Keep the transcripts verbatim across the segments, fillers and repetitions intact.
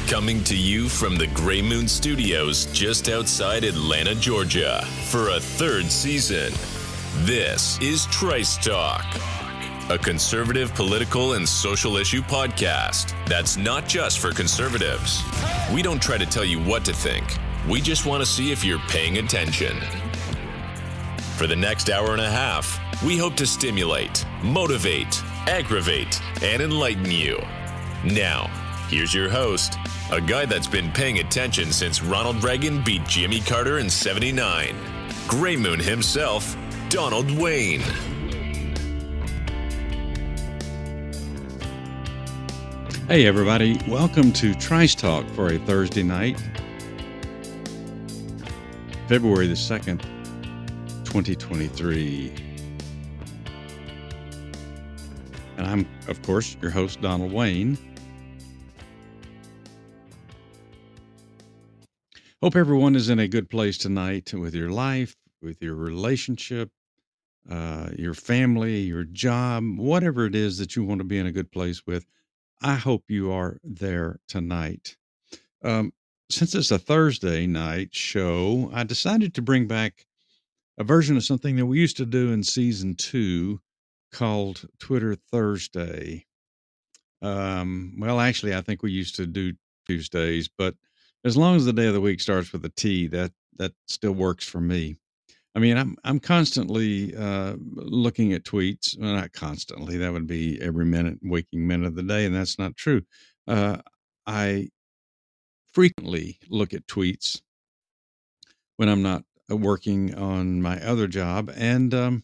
Coming to you from the Gray Moon Studios just outside Atlanta, Georgia, for a third season. This is Trice Talk, a conservative political and social issue podcast that's not just for conservatives. We don't try to tell you what to think. We just want to see if you're paying attention. For the next hour and a half, we hope to stimulate, motivate, aggravate, and enlighten you. Now, here's your host, a guy that's been paying attention since Ronald Reagan beat Jimmy Carter in seventy-nine. Gray Moon himself, Donald Wayne. Hey everybody, welcome to Trice Talk for a Thursday night, February the second, twenty twenty-three. And I'm, of course, your host, Donald Wayne. Hope everyone is in a good place tonight with your life, with your relationship, uh, your family, your job, whatever it is that you want to be in a good place with. I hope you are there tonight. Um, since it's a Thursday night show, I decided to bring back a version of something that we used to do in season two called Twitter Thursday. Um, well, actually, I think we used to do Tuesdays, but as long as the day of the week starts with a T, that that still works for me. I mean, I'm I'm constantly uh, looking at tweets. Well, not constantly. That would be every minute, waking minute of the day, and that's not true. Uh, I frequently look at tweets when I'm not working on my other job, and um,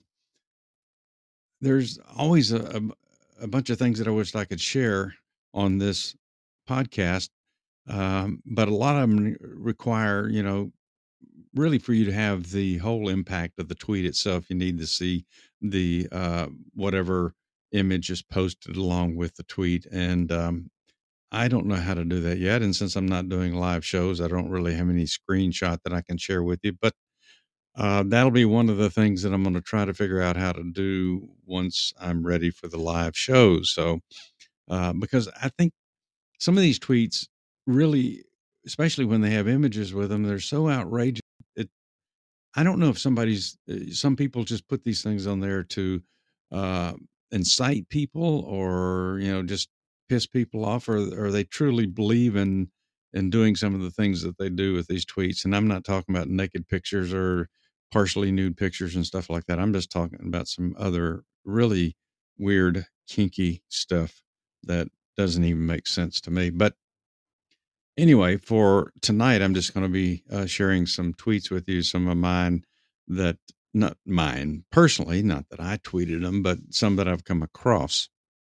there's always a, a, a bunch of things that I wish I could share on this podcast, um, but a lot of them require, you know, really for you to have the whole impact of the tweet itself. You need to see the uh, whatever image is posted along with the tweet, and um, I don't know how to do that yet. And since I'm not doing live shows, I don't really have any screenshot that I can share with you, but Uh, that'll be one of the things that I'm going to try to figure out how to do once I'm ready for the live shows. So, uh, because I think some of these tweets really, especially when they have images with them, they're so outrageous. It, I don't know if somebody's, uh, some people just put these things on there to uh, incite people or, you know, just piss people off, or, or they truly believe in, in doing some of the things that they do with these tweets. And I'm not talking about naked pictures or partially nude pictures and stuff like that. I'm just talking about some other really weird, kinky stuff that doesn't even make sense to me. But anyway, for tonight, I'm just going to be uh, sharing some tweets with you, some of mine that, not mine personally, not that I tweeted them, but some that I've come across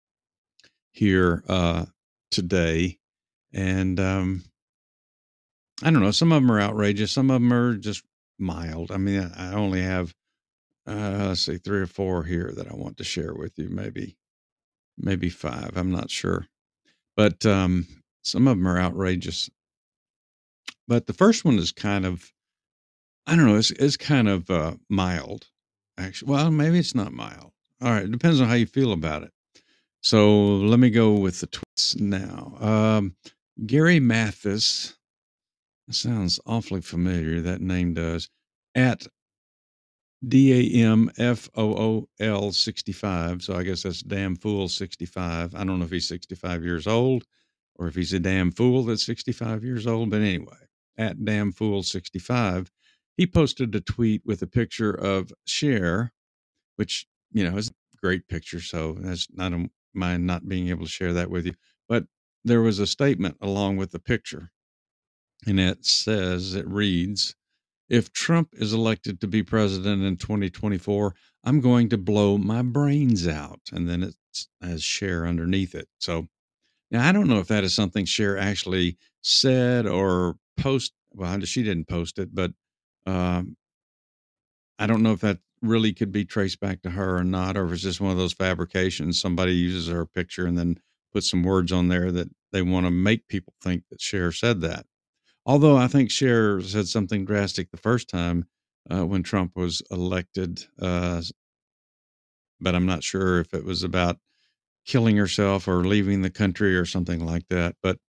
here uh, today. And um, I don't know, some of them are outrageous. Some of them are just mild. I mean, I only have, uh, let's see, three or four here that I want to share with you. Maybe, maybe five. I'm not sure. But um, some of them are outrageous. But the first one is kind of, I don't know, it's, it's kind of uh, mild, actually. Well, maybe it's not mild. All right. It depends on how you feel about it. So let me go with the tweets now. Um, Gary Mathis, sounds awfully familiar. That name does. At D A M F O O L sixty-five. So I guess that's Damn Fool sixty-five. I don't know if he's sixty-five years old or if he's a damn fool that's sixty-five years old. But anyway, at Damn Fool sixty-five, he posted a tweet with a picture of Cher, which, you know, is a great picture. So that's, I don't mind not being able to share that with you. But there was a statement along with the picture. And it says, it reads, "If Trump is elected to be president in twenty twenty-four, I'm going to blow my brains out." And then it has Cher underneath it. So now I don't know if that is something Cher actually said or post. Well, she didn't post it, but um, I don't know if that really could be traced back to her or not, or if it's just one of those fabrications. Somebody uses her picture and then puts some words on there that they want to make people think that Cher said that. Although I think Cher said something drastic the first time uh, when Trump was elected, uh, but I'm not sure if it was about killing herself or leaving the country or something like that. But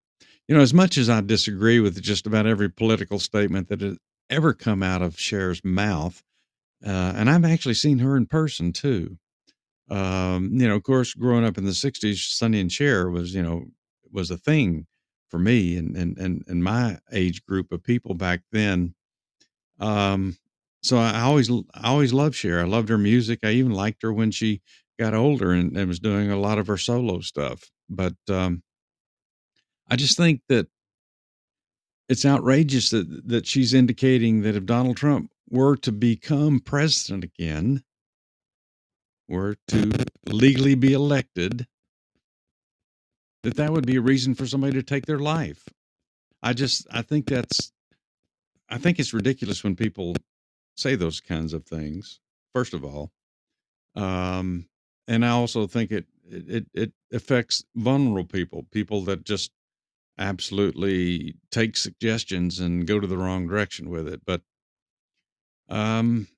You know, as much as I disagree with just about every political statement that has ever come out of Cher's mouth, uh, and I've actually seen her in person too. Um, you know, of course, growing up in the sixties, Sonny and Cher was, you know, was a thing for me and and and and my age group of people back then. Um, so I always l- I always loved Cher. I loved her music. I even liked her when she got older and, and was doing a lot of her solo stuff. But um, I just think that it's outrageous that that she's indicating that if Donald Trump were to become president again, were to legally be elected, that that would be a reason for somebody to take their life. I just I think that's I think it's ridiculous when people say those kinds of things. First of all, um, and I also think it it it affects vulnerable people, people that just absolutely take suggestions and go to the wrong direction with it. But um,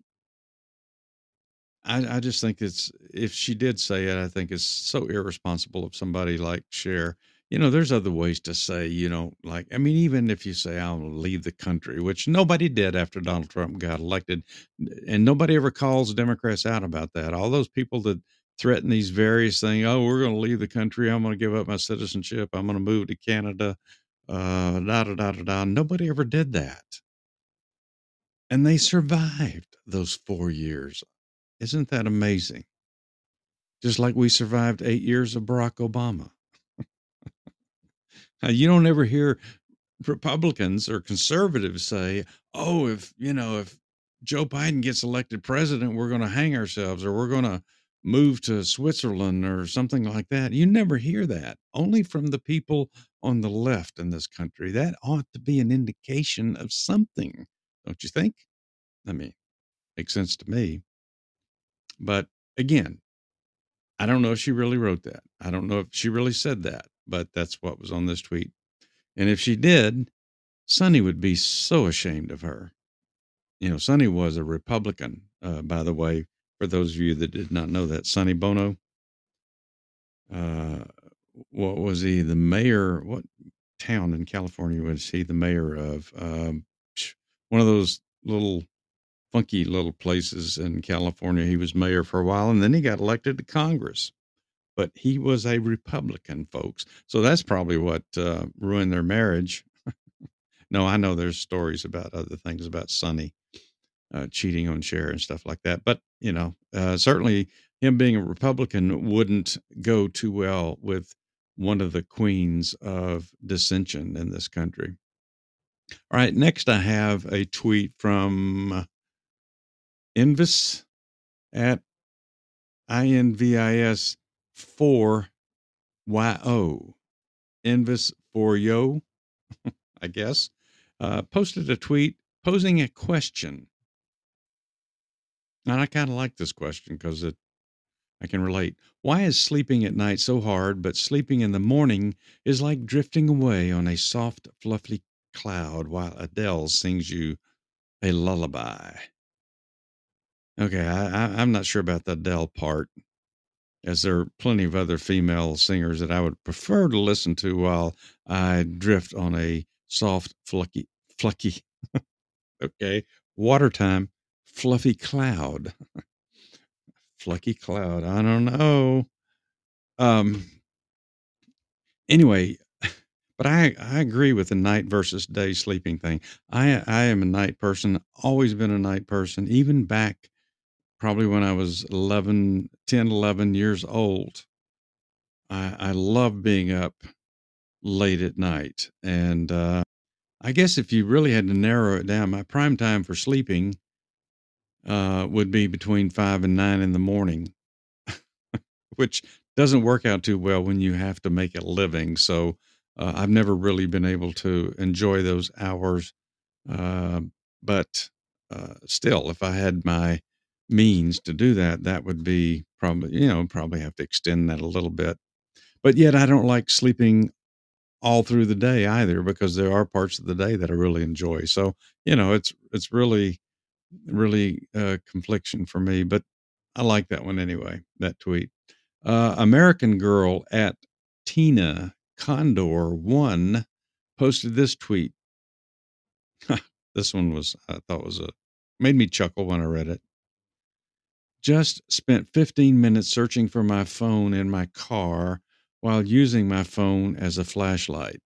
I, I just think it's if she did say it, I think it's so irresponsible of somebody like Cher. You know, there's other ways to say, you know, like I mean, even if you say I'll leave the country, which nobody did after Donald Trump got elected, and nobody ever calls Democrats out about that. All those people that threaten these various things, oh, we're going to leave the country, I'm going to give up my citizenship, I'm going to move to Canada, uh, da da da da da. Nobody ever did that, and they survived those four years. Isn't that amazing? Just like we survived eight years of Barack Obama. Now, you don't ever hear Republicans or conservatives say, "Oh, if, you know, if Joe Biden gets elected president, we're gonna hang ourselves or we're gonna move to Switzerland," or something like that. You never hear that. Only from the people on the left in this country. That ought to be an indication of something, don't you think? I mean, makes sense to me. But again, I don't know if she really wrote that. I don't know if she really said that, but that's what was on this tweet. And if she did, Sonny would be so ashamed of her. You know, Sonny was a Republican, uh, by the way, for those of you that did not know that. Sonny Bono, uh, what was he? The mayor, what town in California was he the mayor of? Um, one of those little funky little places in California. He was mayor for a while and then he got elected to Congress. But he was a Republican, folks. So that's probably what uh, ruined their marriage. No, I know there's stories about other things about Sonny uh, cheating on Cher and stuff like that. But, you know, uh, certainly him being a Republican wouldn't go too well with one of the queens of dissension in this country. All right, next I have a tweet from Invis at I N V I S four Y O. Invis for Yo, I guess, uh, posted a tweet posing a question. And I kind of like this question because it I can relate. Why is sleeping at night so hard, but sleeping in the morning is like drifting away on a soft, fluffy cloud while Adele sings you a lullaby? Okay, I, I, I'm not sure about the Adele part, as there are plenty of other female singers that I would prefer to listen to while I drift on a soft, fluffy, fluffy, okay, water time, fluffy cloud, fluffy cloud. I don't know. Um, anyway, but I I agree with the night versus day sleeping thing. I I am a night person, always been a night person, even back probably when I was eleven, ten, eleven years old. I I love being up late at night. And uh, I guess if you really had to narrow it down, my prime time for sleeping uh, would be between five and nine in the morning, which doesn't work out too well when you have to make a living. So uh, I've never really been able to enjoy those hours. Uh, but uh, still, if I had my means to do that, that would be probably, you know, probably have to extend that a little bit. But yet, I don't like sleeping all through the day either because there are parts of the day that I really enjoy. So, you know, it's it's really really uh confliction for me, but I like that one anyway, that tweet. Uh American Girl at Tina Condor one posted this tweet. This one was, I thought was a, made me chuckle when I read it. Just spent fifteen minutes searching for my phone in my car while using my phone as a flashlight.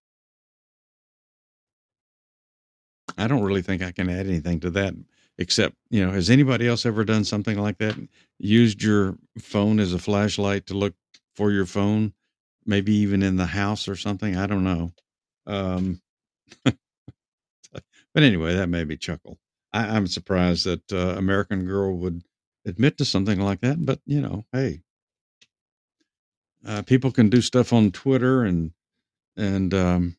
I don't really think I can add anything to that except, you know, has anybody else ever done something like that? Used your phone as a flashlight to look for your phone, maybe even in the house or something? I don't know. Um, but anyway, that made me chuckle. I, I'm surprised that uh, American Girl would admit to something like that, but you know, hey, uh, people can do stuff on Twitter and and um,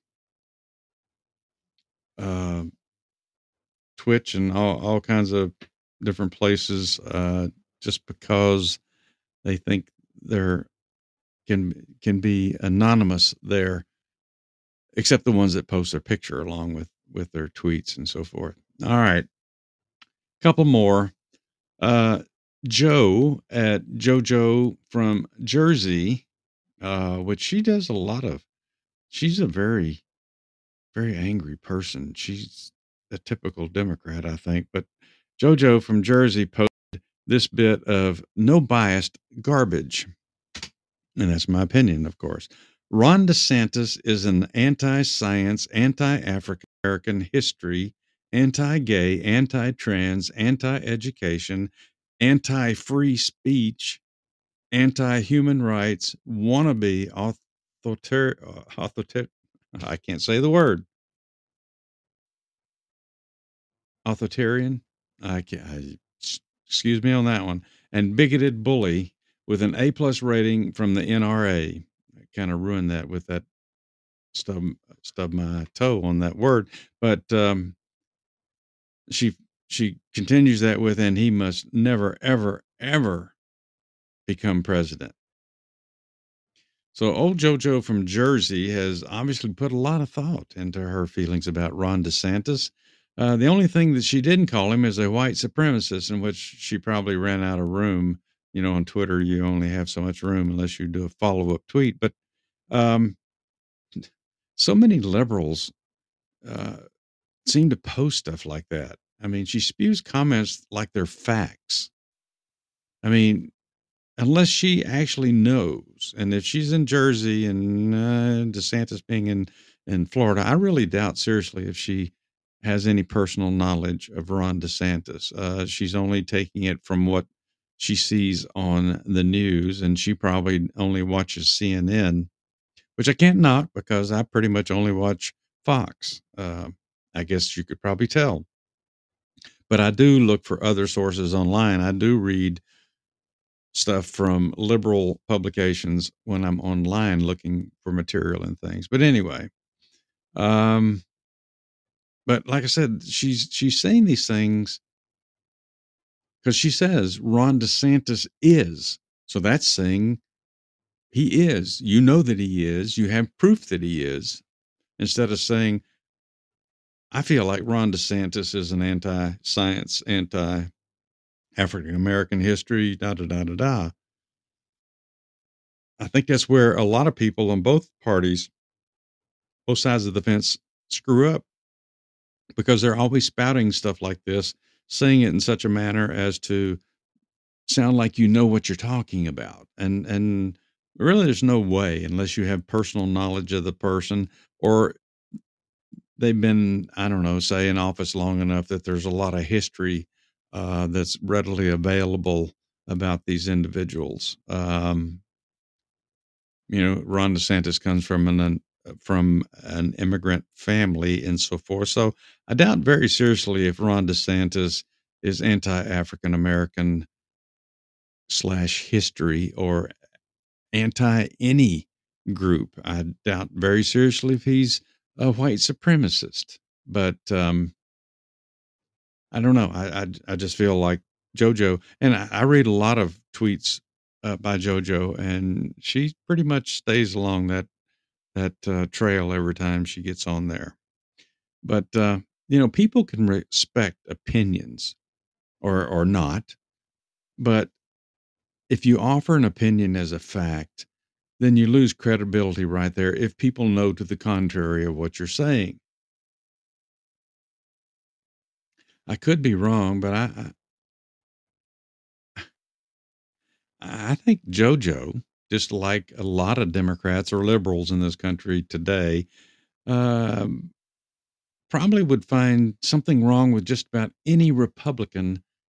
uh, Twitch and all all kinds of different places uh, just because they think they're can can be anonymous there, except the ones that post their picture along with with their tweets and so forth. All right, couple more. Uh, Joe at JoJo from Jersey, uh, which she does a lot of. She's a very very angry person. She's a typical Democrat, I think. But JoJo from Jersey posted this bit of no biased garbage. And that's my opinion, of course. Ron DeSantis is an anti science, anti African American history, anti gay, anti trans, anti education, anti free speech, anti human rights, wannabe author, author, I can't say the word, authoritarian. I can't, I, excuse me on that one. And bigoted bully with an A plus rating from the N R A. I kind of ruined that with that stub stub my toe on that word, but um, she she continues that with, and he must never ever ever become president. So old JoJo from Jersey has obviously put a lot of thought into her feelings about Ron DeSantis. Uh, the only thing that she didn't call him is a white supremacist, in which she probably ran out of room. You know, on Twitter, you only have so much room unless you do a follow up tweet. But um, so many liberals uh, seem to post stuff like that. I mean, she spews comments like they're facts. I mean, unless she actually knows, and if she's in Jersey and uh, DeSantis being in in Florida, I really doubt seriously if she has any personal knowledge of Ron DeSantis. Uh, she's only taking it from what she sees on the news, and she probably only watches C N N, which I can't knock because I pretty much only watch Fox. Uh, I guess you could probably tell, but I do look for other sources online. I do read stuff from liberal publications when I'm online looking for material and things. But anyway, um, but like I said, she's she's saying these things because she says Ron DeSantis is. So that's saying he is. You know that he is. You have proof that he is. Instead of saying, I feel like Ron DeSantis is an anti-science, anti-African American history, da da da da da. I think that's where a lot of people on both parties, both sides of the fence, screw up because they're always spouting stuff like this, saying it in such a manner as to sound like you know what you're talking about. And and really there's no way unless you have personal knowledge of the person or they've been, I don't know, say in office long enough that there's a lot of history uh, that's readily available about these individuals. Um, you know, Ron DeSantis comes from an, an from an immigrant family and so forth. So I doubt very seriously if Ron DeSantis is anti-African American slash history or anti any group. I doubt very seriously if he's a white supremacist. But um, I don't know. I, I I just feel like JoJo, and I, I read a lot of tweets uh, by JoJo, and she pretty much stays along that that uh, trail every time she gets on there. But uh, you know, people can respect opinions or or not, but if you offer an opinion as a fact, then you lose credibility right there if people know to the contrary of what you're saying. I could be wrong, but I I, I think JoJo, just like a lot of Democrats or liberals in this country today, um, probably would find something wrong with just about any Republican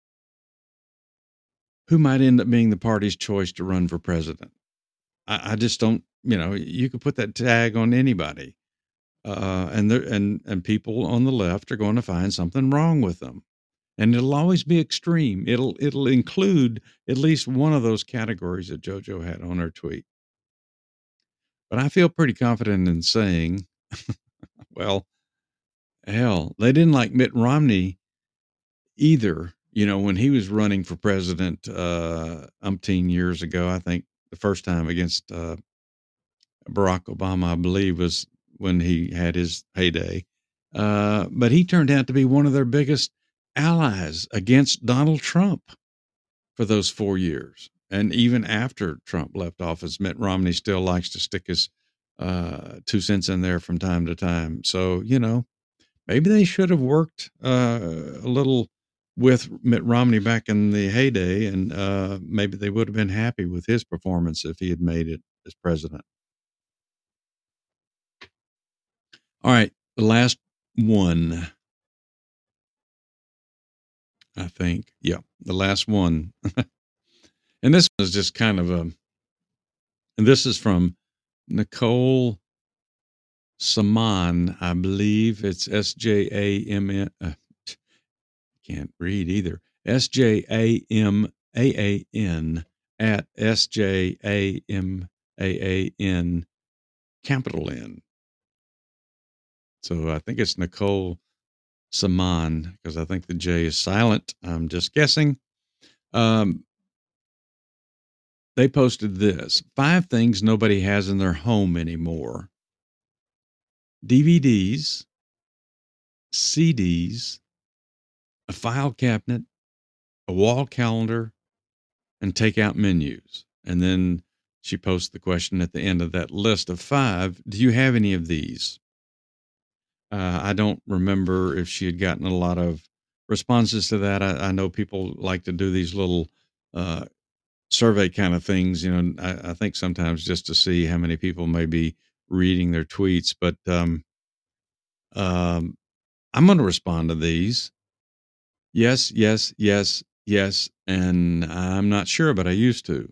who might end up being the party's choice to run for president. I, I just don't, you know, you could put that tag on anybody, uh, and there and and people on the left are going to find something wrong with them, and it'll always be extreme. It'll it'll include at least one of those categories that JoJo had on her tweet. But I feel pretty confident in saying, well, hell, they didn't like Mitt Romney either. You know, when he was running for president uh, umpteen years ago, I think the first time against uh, Barack Obama, I believe, was when he had his heyday. Uh, but he turned out to be one of their biggest allies against Donald Trump for those four years. And even after Trump left office, Mitt Romney still likes to stick his uh, two cents in there from time to time. So, you know, maybe they should have worked uh, a little with Mitt Romney back in the heyday, and uh, maybe they would have been happy with his performance if he had made it as president. All right, the last one, I think. Yeah, the last one. And this is just kind of a, and this is from Nicole Saman, I believe. It's S J A M N. Uh, can't read either. S J A M A A N at S J A M A A N, capital N. So I think it's Nicole Saman, because I think the J is silent. I'm just guessing. Um, they posted this: five things nobody has in their home anymore: D V Ds, C Ds, a file cabinet, a wall calendar, and takeout menus. And then she posts the question at the end of that list of five: do you have any of these? Uh, I don't remember if she had gotten a lot of responses to that. I, I know people like to do these little uh, survey kind of things, you know, I, I think sometimes just to see how many people may be reading their tweets. But um, um, I'm going to respond to these. Yes, yes, yes, yes. And I'm not sure, but I used to.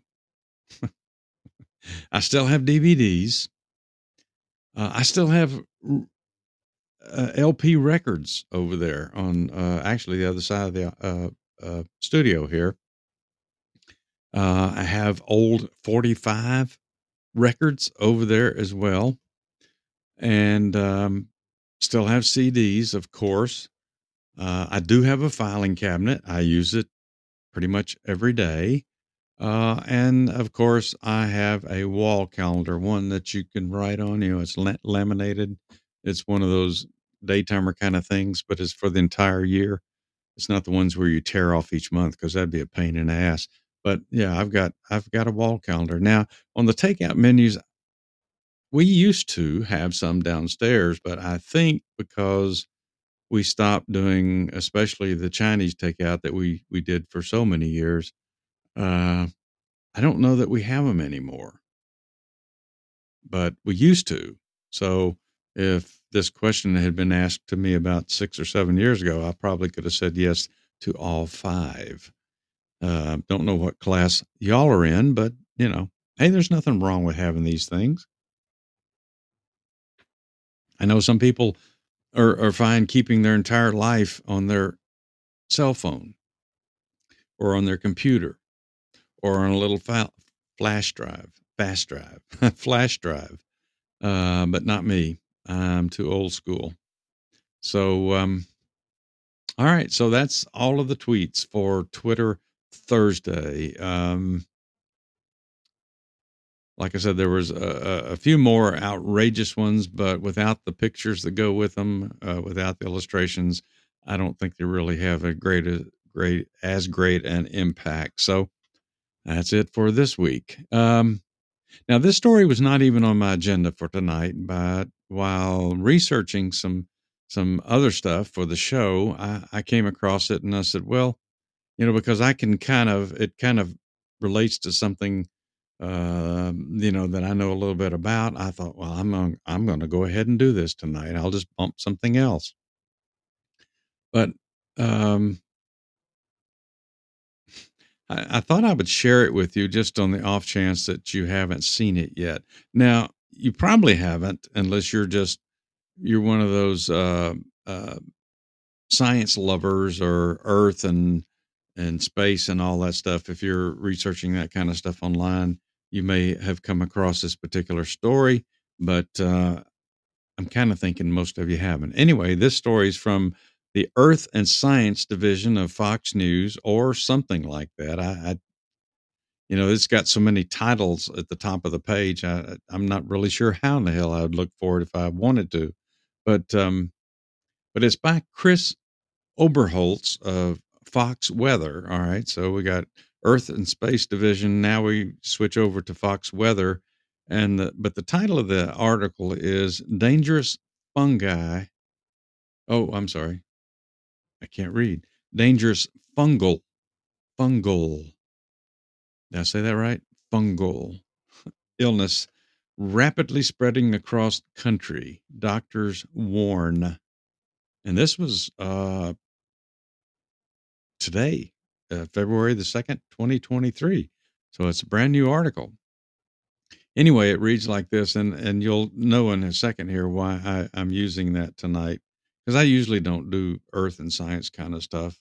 I still have D V Ds. Uh, I still have uh, L P records over there on uh, actually the other side of the uh, uh, studio here. Uh, I have old forty-five records over there as well, and um, still have C Ds, of course. Uh, I do have a filing cabinet. I use it pretty much every day. Uh, and of course, I have a wall calendar, one that you can write on. You know, it's la- laminated. It's one of those daytimer kind of things, but it's for the entire year. It's not the ones where you tear off each month, because that'd be a pain in the ass. But yeah, I've got I've got a wall calendar now. On the takeout menus, we used to have some downstairs, but I think because we stopped doing, especially the Chinese takeout that we we did for so many years, uh, I don't know that we have them anymore, but we used to. So if this question had been asked to me about six or seven years ago, I probably could have said yes to all five. Uh, don't know what class y'all are in, but you know, hey, there's nothing wrong with having these things. I know some people are, are fine keeping their entire life on their cell phone or on their computer or on a little fa- flash drive, fast drive, flash drive. Uh, but not me. I'm too old school. So, um, all right. So that's all of the tweets for Twitter Thursday. Um, like I said, there was a, a few more outrageous ones, but without the pictures that go with them, uh, without the illustrations, I don't think they really have a great, a great, as great an impact. So that's it for this week. Um, Now, this story was not even on my agenda for tonight, but while researching some some other stuff for the show, I, I came across it and I said, well, you know, because I can kind of it kind of relates to something uh, you know, that I know a little bit about. I thought, well, I'm gonna, I'm going to go ahead and do this tonight. I'll just bump something else. But um, I, I thought I would share it with you just on the off chance that you haven't seen it yet. Now, you probably haven't, unless you're just you're one of those uh, uh, science lovers or Earth and and space and all that stuff. If you're researching that kind of stuff online, you may have come across this particular story, but uh, I'm kind of thinking most of you haven't. Anyway, this story is from the Earth and Science division of Fox News or something like that. I, I you know, it's got so many titles at the top of the page. I, I'm not really sure how in the hell I would look for it if I wanted to, but um, but it's by Chris Oberholtz of Fox Weather. All right, so we got Earth and Space Division. Now we switch over to Fox Weather, and the, but the title of the article is "Dangerous Fungi." Oh, I'm sorry, I can't read. Dangerous fungal fungal. Did I say that right? Fungal illness rapidly spreading across country. Doctors warn, and this was uh, today, uh, February the second, twenty twenty-three. So it's a brand new article. Anyway, it reads like this, and, and you'll know in a second here why I, I'm using that tonight, because I usually don't do earth and science kind of stuff.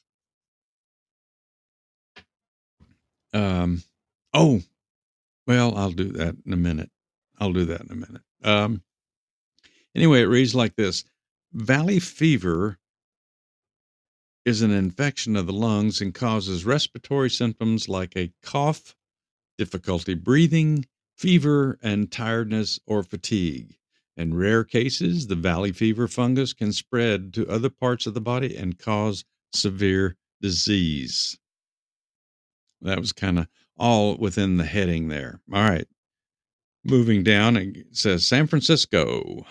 Um, oh, well, I'll do that in a minute. I'll do that in a minute. Um, anyway, it reads like this. Valley fever is an infection of the lungs and causes respiratory symptoms like a cough, difficulty breathing, fever, and tiredness or fatigue. In rare cases, the valley fever fungus can spread to other parts of the body and cause severe disease. That was kind of all within the heading there. All right. Moving down, it says San Francisco.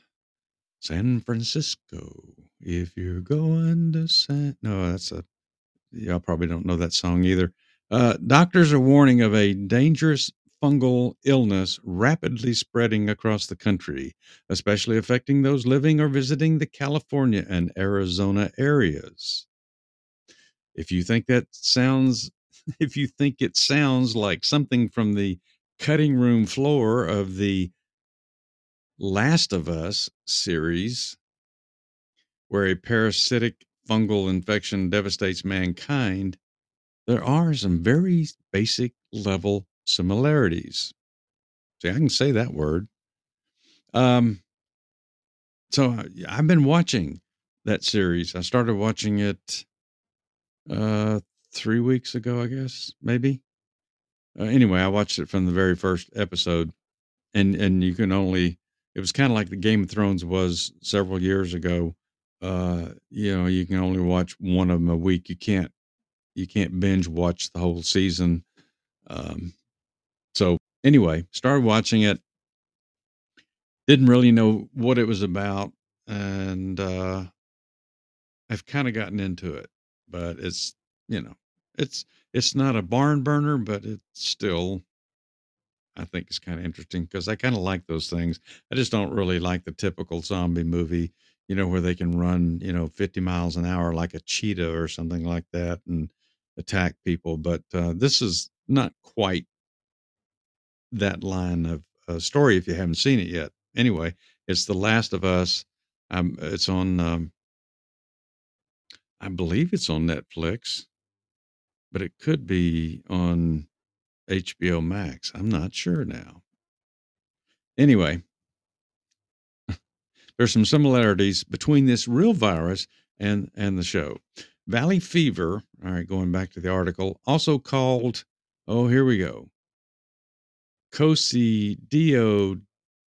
San Francisco. If you're going to San. No, that's a. Y'all probably don't know that song either. Uh, doctors are warning of a dangerous fungal illness rapidly spreading across the country, especially affecting those living or visiting the California and Arizona areas. If you think that sounds, if you think it sounds like something from the cutting room floor of the Last of Us series, where a parasitic fungal infection devastates mankind, there are some very basic level similarities. See, I can say that word. Um, so I- I've been watching that series. I started watching it uh, three weeks ago, I guess, maybe. Uh, anyway, I watched it from the very first episode, and and you can only. It was kind of like the Game of Thrones was several years ago. Uh, you know, you can only watch one of them a week. You can't you can't binge watch the whole season. Um, so anyway, started watching it. Didn't really know what it was about, and uh, I've kind of gotten into it. But it's you know, it's it's not a barn burner, but it's still I think it's kind of interesting because I kind of like those things. I just don't really like the typical zombie movie, you know, where they can run, you know, fifty miles an hour like a cheetah or something like that and attack people. But uh, this is not quite that line of uh, story if you haven't seen it yet. Anyway, it's The Last of Us. Um, it's on, um, I believe it's on Netflix, but it could be on H B O Max. I'm not sure now. Anyway, there's some similarities between this real virus and and the show. Valley fever, all right, going back to the article, also called, oh, here we go, coccidioidomycosis,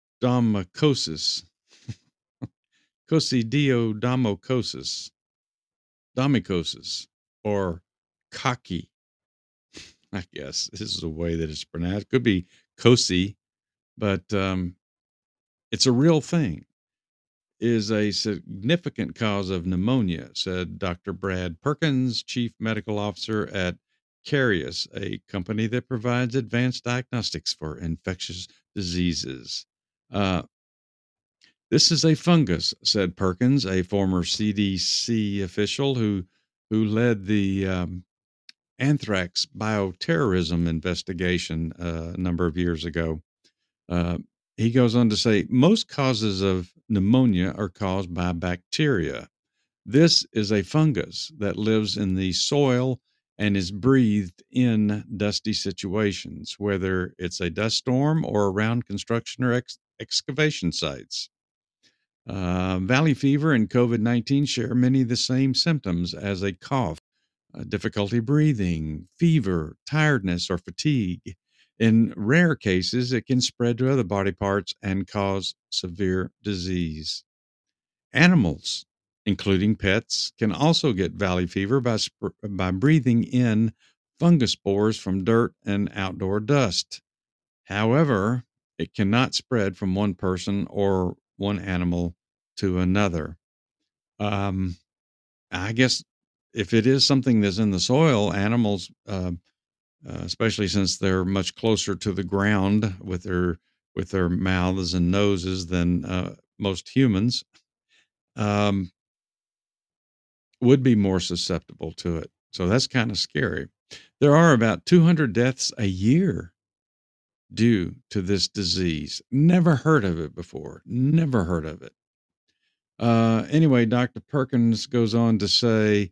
coccidioidomycosis, domycosis, or cocky, I guess this is the way that it's pronounced. Could be cosi, but um, it's a real thing. Is a significant cause of pneumonia, said Doctor Brad Perkins, Chief Medical Officer at Carius, a company that provides advanced diagnostics for infectious diseases. Uh, this is a fungus, said Perkins, a former C D C official who who led the um, anthrax bioterrorism investigation uh, a number of years ago. Uh, he goes on to say most causes of pneumonia are caused by bacteria. This is a fungus that lives in the soil and is breathed in dusty situations, whether it's a dust storm or around construction or ex- excavation sites. Uh, valley fever and COVID nineteen share many of the same symptoms as a cough, uh, difficulty breathing, fever, tiredness, or fatigue. In rare cases, it can spread to other body parts and cause severe disease. Animals, including pets, can also get valley fever by, sp- by breathing in fungus spores from dirt and outdoor dust. However, it cannot spread from one person or one animal to another. Um, I guess if it is something that's in the soil, animals, uh, uh, especially since they're much closer to the ground with their with their mouths and noses than uh, most humans, um, would be more susceptible to it. So that's kind of scary. There are about two hundred deaths a year due to this disease. Never heard of it before. Never heard of it. Uh, anyway, Doctor Perkins goes on to say,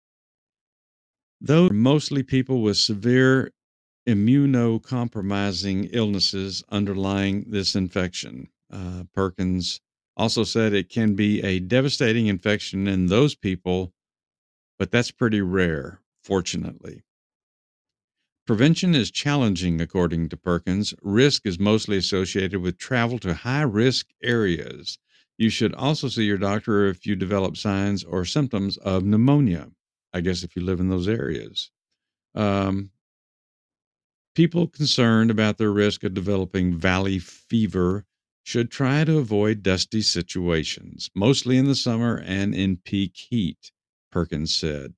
though mostly people with severe immunocompromising illnesses underlying this infection. Uh, Perkins also said it can be a devastating infection in those people, but that's pretty rare, fortunately. Prevention is challenging, according to Perkins. Risk is mostly associated with travel to high risk areas. You should also see your doctor if you develop signs or symptoms of pneumonia, I guess if you live in those areas. Um, People concerned about their risk of developing valley fever should try to avoid dusty situations, mostly in the summer and in peak heat, Perkins said.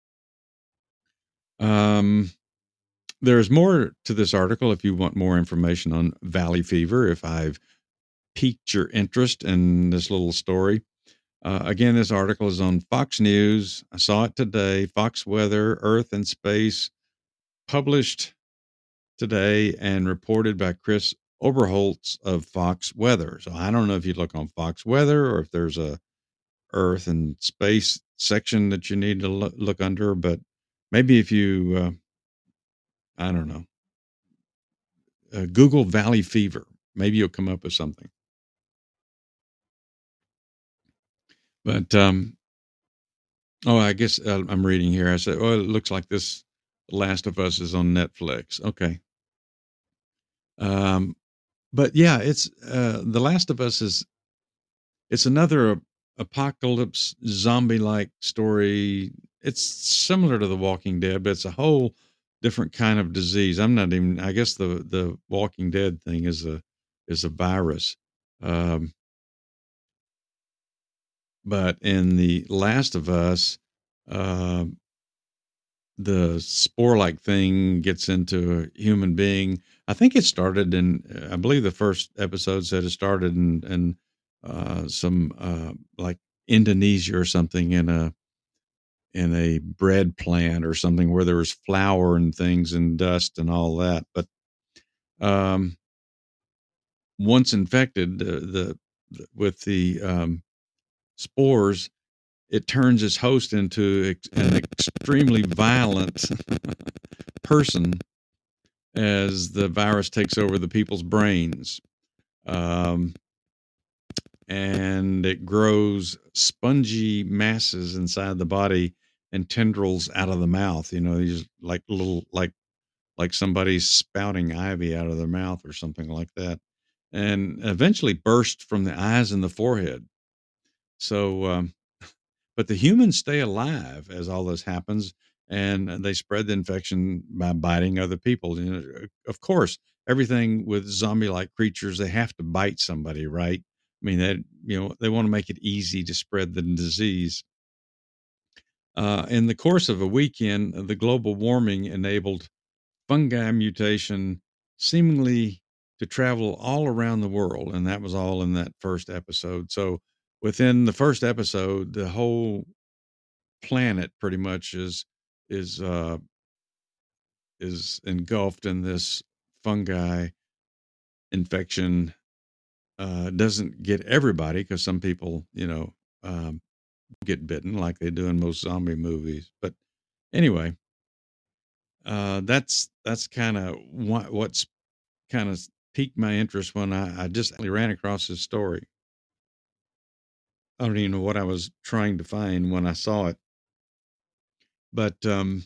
Um, there's more to this article if you want more information on valley fever, if I've piqued your interest in this little story. Uh, again, this article is on Fox News. I saw it today. Fox Weather, Earth and Space, published today and reported by Chris Oberholtz of Fox Weather. So I don't know if you look on Fox Weather or if there's a Earth and Space section that you need to look, look under, but maybe if you, uh, I don't know, uh, Google Valley Fever, maybe you'll come up with something. But um, oh, I guess uh, I'm reading here. I said, oh, it looks like this Last of Us is on Netflix. Okay. Um, but yeah, it's uh, The Last of Us is it's another apocalypse zombie-like story. It's similar to The Walking Dead, but it's a whole different kind of disease. I'm not even. I guess the the Walking Dead thing is a is a virus, um, but in the Last of Us, uh, the spore-like thing gets into a human being. I think it started in. I believe the first episode said it started in in uh, some uh, like Indonesia or something in a in a bread plant or something where there was flour and things and dust and all that. But um, once infected, uh, the, the with the um, spores, it turns its host into ex- an extremely violent person as the virus takes over the people's brains. Um, and it grows spongy masses inside the body and tendrils out of the mouth. You know, these like little, like, like somebody's spouting ivy out of their mouth or something like that. And eventually burst from the eyes and the forehead. So, um, but the humans stay alive as all this happens. and they spread the infection by biting other people. You know, of course, everything with zombie-like creatures, they have to bite somebody, right? I mean, that you know, they want to make it easy to spread the disease. Uh, in the course of a weekend, the global warming enabled fungi mutation seemingly to travel all around the world, and that was all in that first episode. So within the first episode, the whole planet pretty much is is uh, is engulfed in this fungi infection. Uh, doesn't get everybody because some people, you know, um, get bitten like they do in most zombie movies. But anyway, uh, that's that's kind of what, what's kind of piqued my interest when I, I just ran across this story. I don't even know what I was trying to find when I saw it, but um,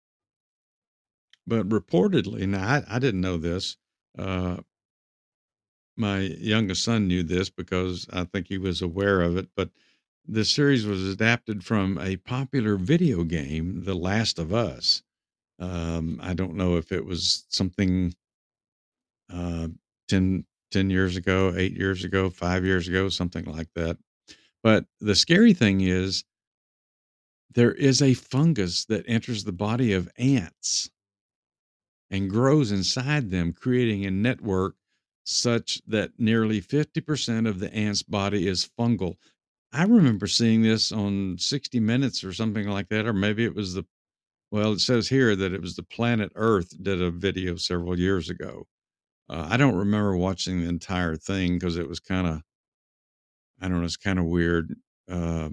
but reportedly, now I, I didn't know this. Uh, my youngest son knew this because I think he was aware of it. But the series was adapted from a popular video game, The Last of Us. Um, I don't know if it was something uh, ten, ten years ago, eight years ago, five years ago, something like that. But the scary thing is there is a fungus that enters the body of ants and grows inside them, creating a network such that nearly fifty percent of the ant's body is fungal. I remember seeing this on sixty Minutes or something like that, or maybe it was the, well, it says here that it was the Planet Earth did a video several years ago. Uh, I don't remember watching the entire thing because it was kind of, I don't know, it's kind of weird. Uh,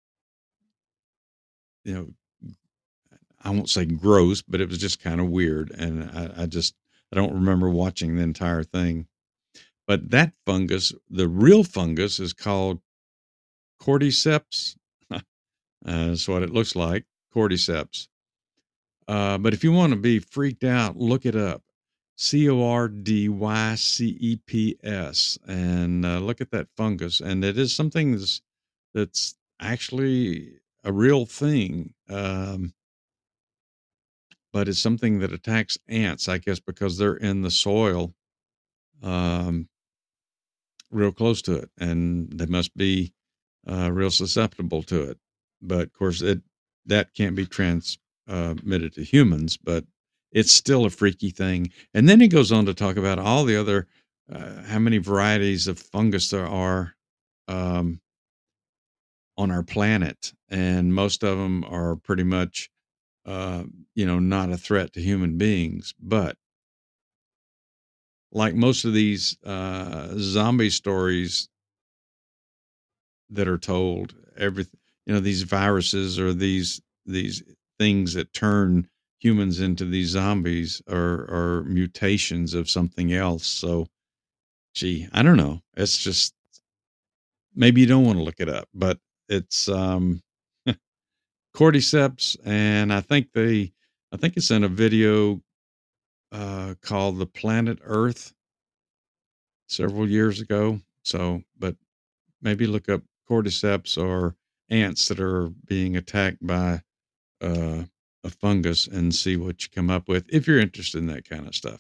you know, I won't say gross, but it was just kind of weird. And I, I just, I don't remember watching the entire thing. But that fungus, the real fungus, is called cordyceps. uh, that's what it looks like, cordyceps. Uh, but if you want to be freaked out, look it up. C O R D Y C E P S, and uh, look at that fungus. And it is something that's, that's actually a real thing. Um, but it's something that attacks ants, I guess, because they're in the soil, um, real close to it, and they must be uh, real susceptible to it. But of course, it that can't be transmitted to humans, but it's still a freaky thing. And then he goes on to talk about all the other, uh, how many varieties of fungus there are um, on our planet, and most of them are pretty much, uh, you know, not a threat to human beings. But like most of these uh, zombie stories that are told, every you know, these viruses or these these things that turn humans into these zombies are are mutations of something else. So, gee, I don't know. It's just, maybe you don't want to look it up, but it's um, cordyceps, and I think they, I think it's in a video uh, called "The Planet Earth" several years ago. So, but maybe look up cordyceps or ants that are being attacked by uh, a fungus and see what you come up with if you're interested in that kind of stuff.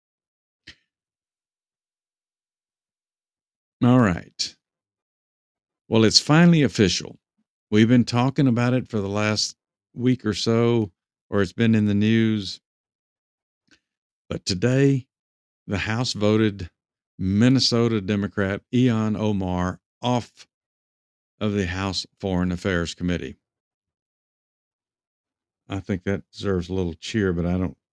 All right. Well, it's finally official. We've been talking about it for the last week or so, or it's been in the news. But today, the House voted Minnesota Democrat Ilhan Omar off of the House Foreign Affairs Committee. I think that deserves a little cheer, but I don't.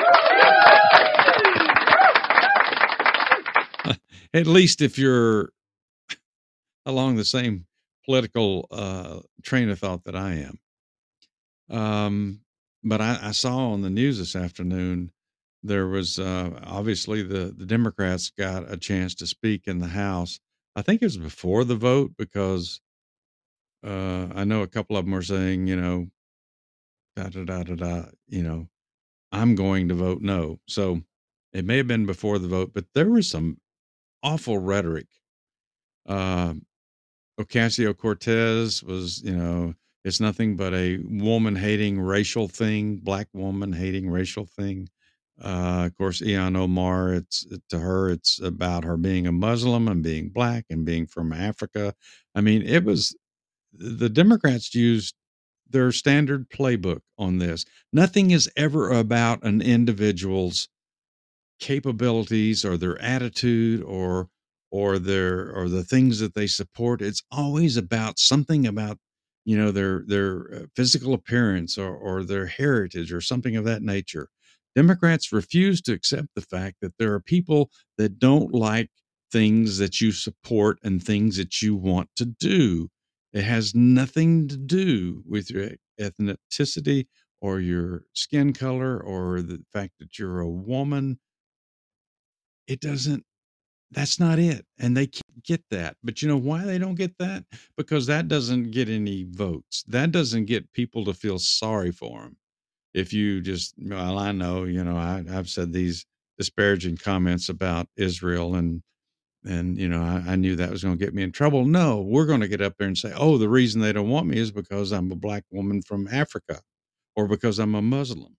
At least if you're along the same political uh, train of thought that I am. Um, but I, I saw on the news this afternoon there was uh, obviously the the Democrats got a chance to speak in the House. I think it was before the vote because uh, I know a couple of them were saying, you know, da da da da da, you know, I'm going to vote no. So it may have been before the vote, but there was some awful rhetoric. Uh, Ocasio Cortez was, you know, It's nothing but a woman hating racial thing, black woman hating racial thing. Uh, of course, Ilhan Omar, it's to her, it's about her being a Muslim and being black and being from Africa. I mean, it was the Democrats used their standard playbook on this. Nothing is ever about an individual's capabilities or their attitude or or their or the things that they support. It's always about something about, you know, their their uh, physical appearance or or their heritage or something of that nature. Democrats refuse to accept the fact that there are people that don't like things that you support and things that you want to do. It has nothing to do with your ethnicity or your skin color or the fact that you're a woman. It doesn't, that's not it, and they can't get that. But you know why they don't get that? Because that doesn't get any votes. That doesn't get people to feel sorry for them. If you just, well, I know, you know, I, I've said these disparaging comments about Israel, and and you know, I, I knew that was going to get me in trouble. No, we're going to get up there and say, oh, the reason they don't want me is because I'm a black woman from Africa, or because I'm a Muslim.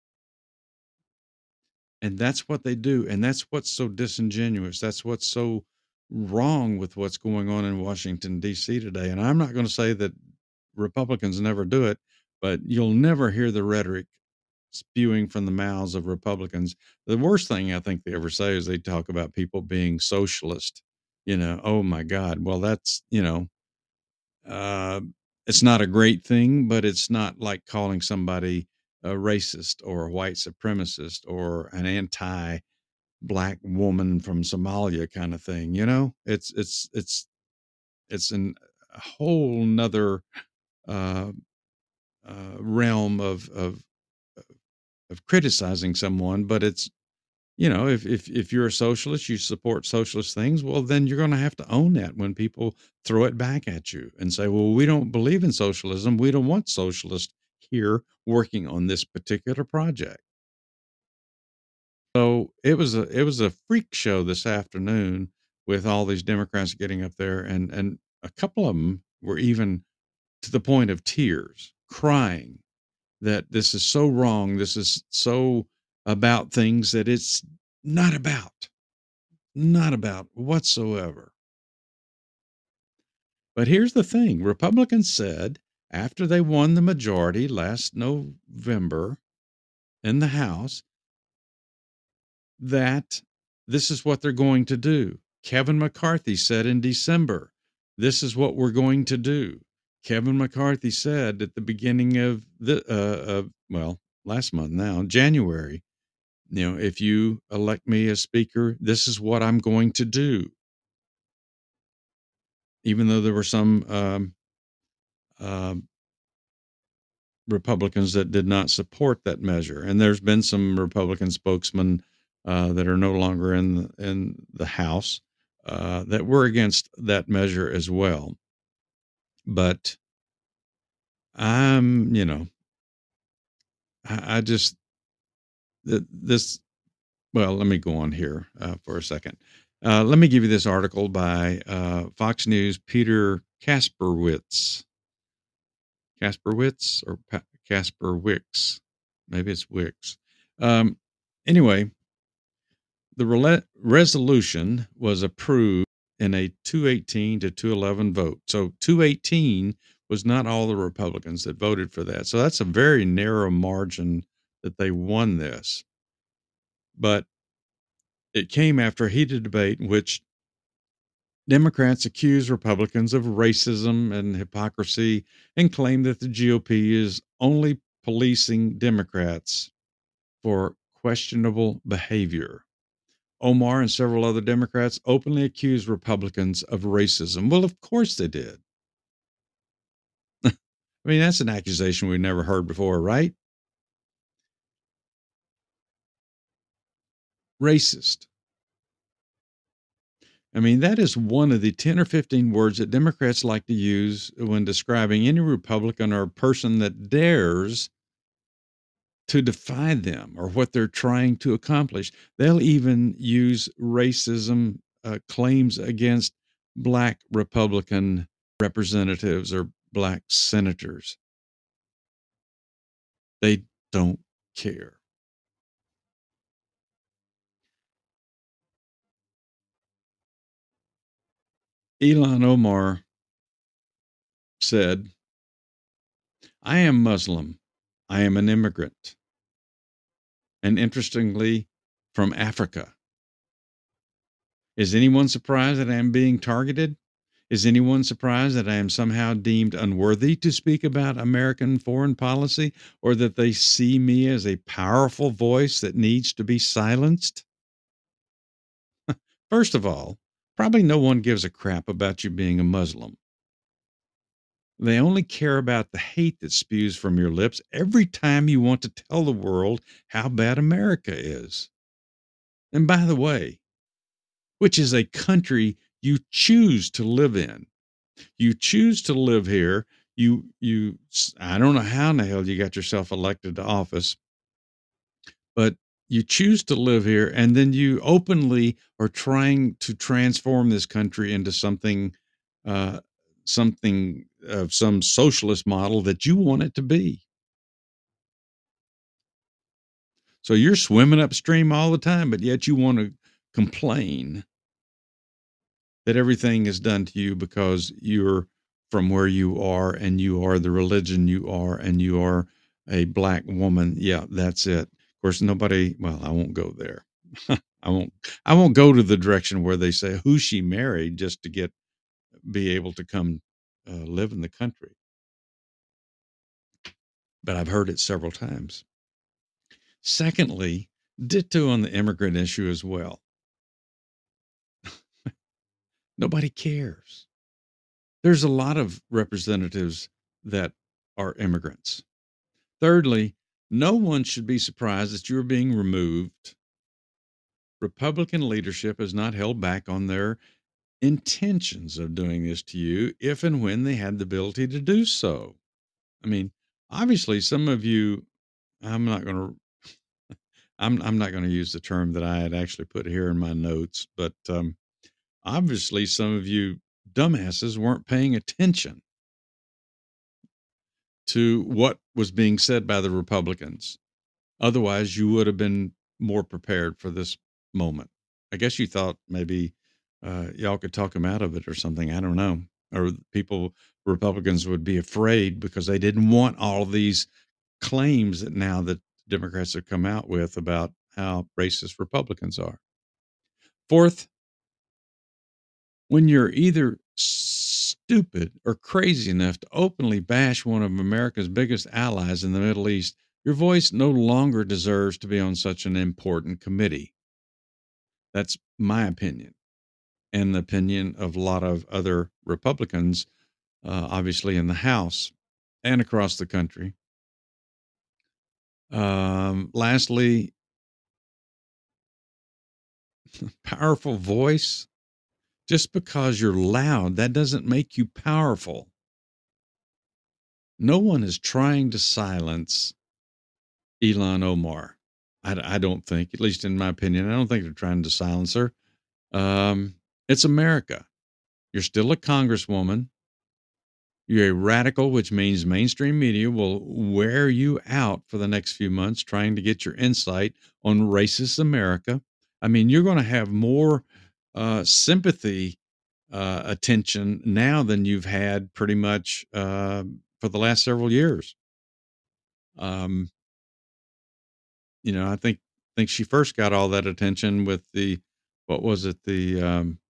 And that's what they do, and that's what's so disingenuous. That's what's so wrong with what's going on in Washington, D C today. And I'm not going to say that Republicans never do it, but you'll never hear the rhetoric spewing from the mouths of Republicans. The worst thing I think they ever say is they talk about people being socialist. You know, oh my God. Well, that's, you know, uh, it's not a great thing, but it's not like calling somebody a racist or a white supremacist or an anti black woman from Somalia kind of thing. You know, it's it's it's it's an, a whole nother uh, uh, realm of of of criticizing someone. But it's, you know, if if if you're a socialist, you support socialist things. Well, then you're going to have to own that when people throw it back at you and say, "Well, we don't believe in socialism. We don't want socialists here working on this particular project." So it was a it was a freak show this afternoon with all these Democrats getting up there, and and a couple of them were even to the point of tears, crying that this is so wrong. This is so about things that it's not about, not about whatsoever. But here's the thing: Republicans said after they won the majority last November in the House that this is what they're going to do. Kevin McCarthy said in December, this is what we're going to do. Kevin McCarthy said at the beginning of the, uh, of, well, last month now, January, you know, if you elect me as speaker, this is what I'm going to do. Even though there were some um, um Republicans that did not support that measure. And there's been some Republican spokesmen uh, that are no longer in the, in the House uh, that were against that measure as well. But I'm, you know, I, I just th- this. Well, let me go on here uh, for a second. Uh, let me give you this article by uh, Fox News' Peter Kasperwitz. Kasperwitz or pa- Casper Wicks. Maybe it's Wicks. Um, anyway, the rela- resolution was approved in a two eighteen to two eleven vote. So two eighteen was not all the Republicans that voted for that. So that's a very narrow margin that they won this. But it came after a heated debate in which Democrats accused Republicans of racism and hypocrisy and claimed that the G O P is only policing Democrats for questionable behavior. Omar and several other Democrats openly accused Republicans of racism. Well, of course they did. I mean, that's an accusation we've never heard before, right? Racist. I mean, that is one of the ten or fifteen words that Democrats like to use when describing any Republican or person that dares to defy them or what they're trying to accomplish. They'll even use racism uh, claims against black Republican representatives or black senators. They don't care. Ilhan Omar said, I am Muslim. I am an immigrant. And interestingly, from Africa. Is anyone surprised that I am being targeted? Is anyone surprised that I am somehow deemed unworthy to speak about American foreign policy, or that they see me as a powerful voice that needs to be silenced? First of all, probably no one gives a crap about you being a Muslim. They only care about the hate that spews from your lips every time you want to tell the world how bad America is. And by the way, which is a country you choose to live in. You choose to live here. You, you, I don't know how in the hell you got yourself elected to office, but you choose to live here, and then you openly are trying to transform this country into something, uh, something of some socialist model that you want it to be. So you're swimming upstream all the time, but yet you want to complain that everything is done to you because you're from where you are and you are the religion you are and you are a black woman. Yeah, that's it. Of course, nobody, well, I won't go there. I won't, I won't go to the direction where they say who she married just to get, be able to come uh, live in the country. But I've heard it several times. Secondly, ditto on the immigrant issue as well. Nobody cares. There's a lot of representatives that are immigrants. Thirdly, no one should be surprised that you're being removed. Republican leadership has not held back on their intentions of doing this to you if and when they had the ability to do so. I mean, obviously some of you, I'm not going to I'm I'm not going to use the term that I had actually put here in my notes, but um, obviously some of you dumbasses weren't paying attention to what was being said by the Republicans. Otherwise, you would have been more prepared for this moment. I guess you thought maybe uh, y'all could talk them out of it or something. I don't know. Or people, Republicans would be afraid because they didn't want all of these claims that now that Democrats have come out with about how racist Republicans are. Fourth, when you're either stupid or crazy enough to openly bash one of America's biggest allies in the Middle East, your voice no longer deserves to be on such an important committee. That's my opinion, and the opinion of a lot of other Republicans, uh, obviously in the House and across the country. Um, lastly, powerful voice. Just because you're loud, that doesn't make you powerful. No one is trying to silence Ilhan Omar. I, I don't think, at least in my opinion, I don't think they're trying to silence her. Um, it's America. You're still a congresswoman. You're a radical, which means mainstream media will wear you out for the next few months trying to get your insight on racist America. I mean, you're going to have more uh, sympathy uh, attention now than you've had pretty much uh, for the last several years. Um, you know, I think think she first got all that attention with the what was it the um,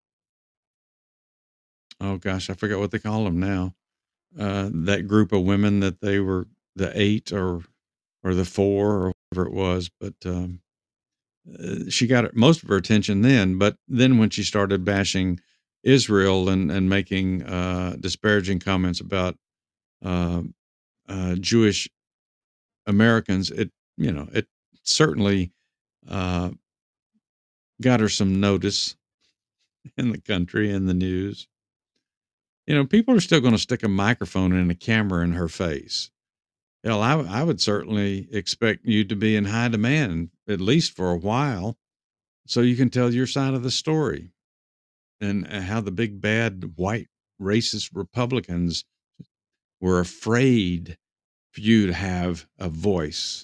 oh gosh, I forget what they call them now. Uh, that group of women that they were the eight or or the four or whatever it was, but um, uh, she got most of her attention then. But then when she started bashing Israel and and making uh, disparaging comments about uh, uh, Jewish Americans, it you know it certainly uh, got her some notice in the country and the news. You know, people are still going to stick a microphone and a camera in her face. Hell, I, I would certainly expect you to be in high demand, at least for a while, so you can tell your side of the story and how the big bad white racist Republicans were afraid for you to have a voice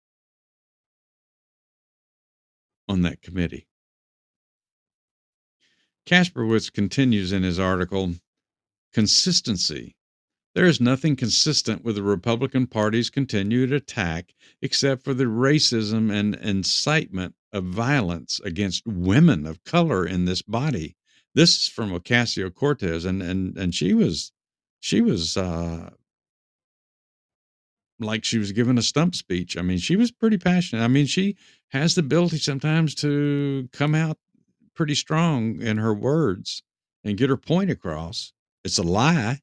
on that committee. Kasperwitz continues in his article, consistency. There is nothing consistent with the Republican Party's continued attack except for the racism and incitement of violence against women of color in this body. This is from Ocasio-Cortez, and and and she was she was uh, like she was giving a stump speech. I mean, she was pretty passionate. I mean, she has the ability sometimes to come out pretty strong in her words and get her point across. It's a lie.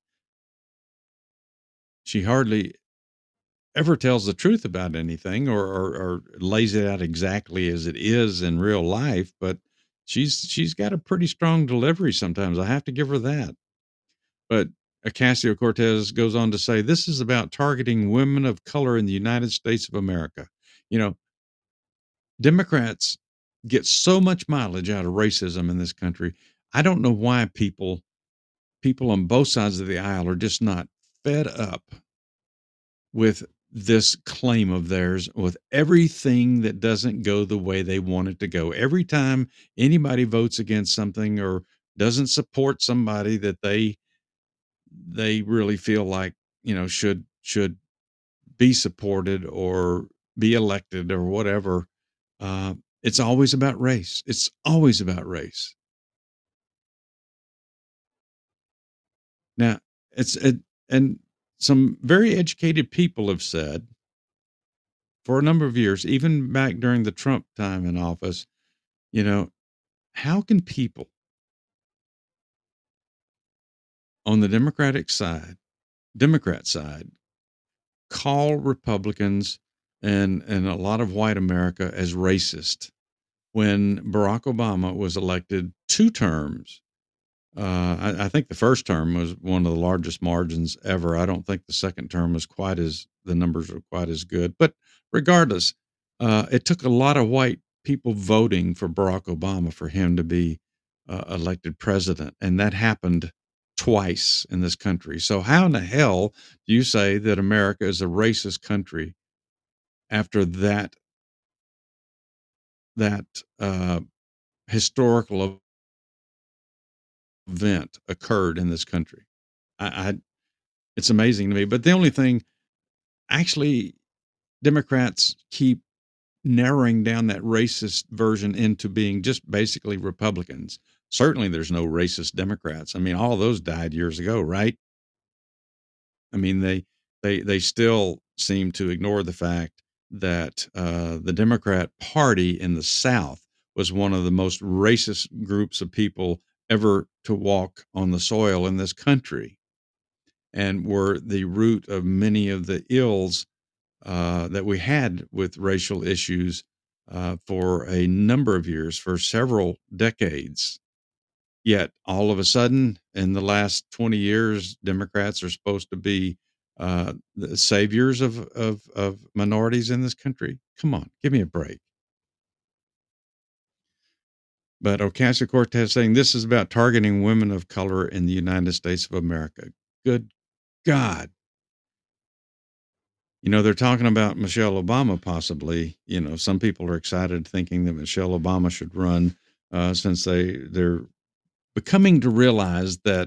She hardly ever tells the truth about anything or, or, or lays it out exactly as it is in real life, but she's she's got a pretty strong delivery sometimes. I have to give her that. But Ocasio Cortez goes on to say this is about targeting women of color in the United States of America. You know, Democrats get so much mileage out of racism in this country. I don't know why people people on both sides of the aisle are just not fed up with this claim of theirs, with everything that doesn't go the way they want it to go. Every time anybody votes against something or doesn't support somebody that they they really feel like, you know, should should be supported or be elected or whatever, uh, it's always about race. It's always about race. Now, it's it, and some very educated people have said for a number of years, even back during the Trump time in office, you know, how can people on the Democratic side, Democrat side, call Republicans and and a lot of white America as racist when Barack Obama was elected two terms? Uh, I, I think the first term was one of the largest margins ever. I don't think the second term was quite as the numbers are quite as good. But regardless, uh, it took a lot of white people voting for Barack Obama for him to be uh, elected president, and that happened twice in this country. So how in the hell do you say that America is a racist country after that that uh, historical event occurred in this country? I, I It's amazing to me. But the only thing, actually, Democrats keep narrowing down that racist version into being just basically Republicans. Certainly, there's no racist Democrats. I mean, all those died years ago, right? I mean, they they they still seem to ignore the fact that uh, the Democrat Party in the South was one of the most racist groups of people ever to walk on the soil in this country, and were the root of many of the ills uh, that we had with racial issues uh, for a number of years, for several decades. Yet, all of a sudden, in the last twenty years, Democrats are supposed to be uh, the saviors of, of, of minorities in this country. Come on, give me a break. But Ocasio Cortez saying this is about targeting women of color in the United States of America. Good God. You know, they're talking about Michelle Obama possibly. You know, some people are excited thinking that Michelle Obama should run uh, since they they're becoming to realize that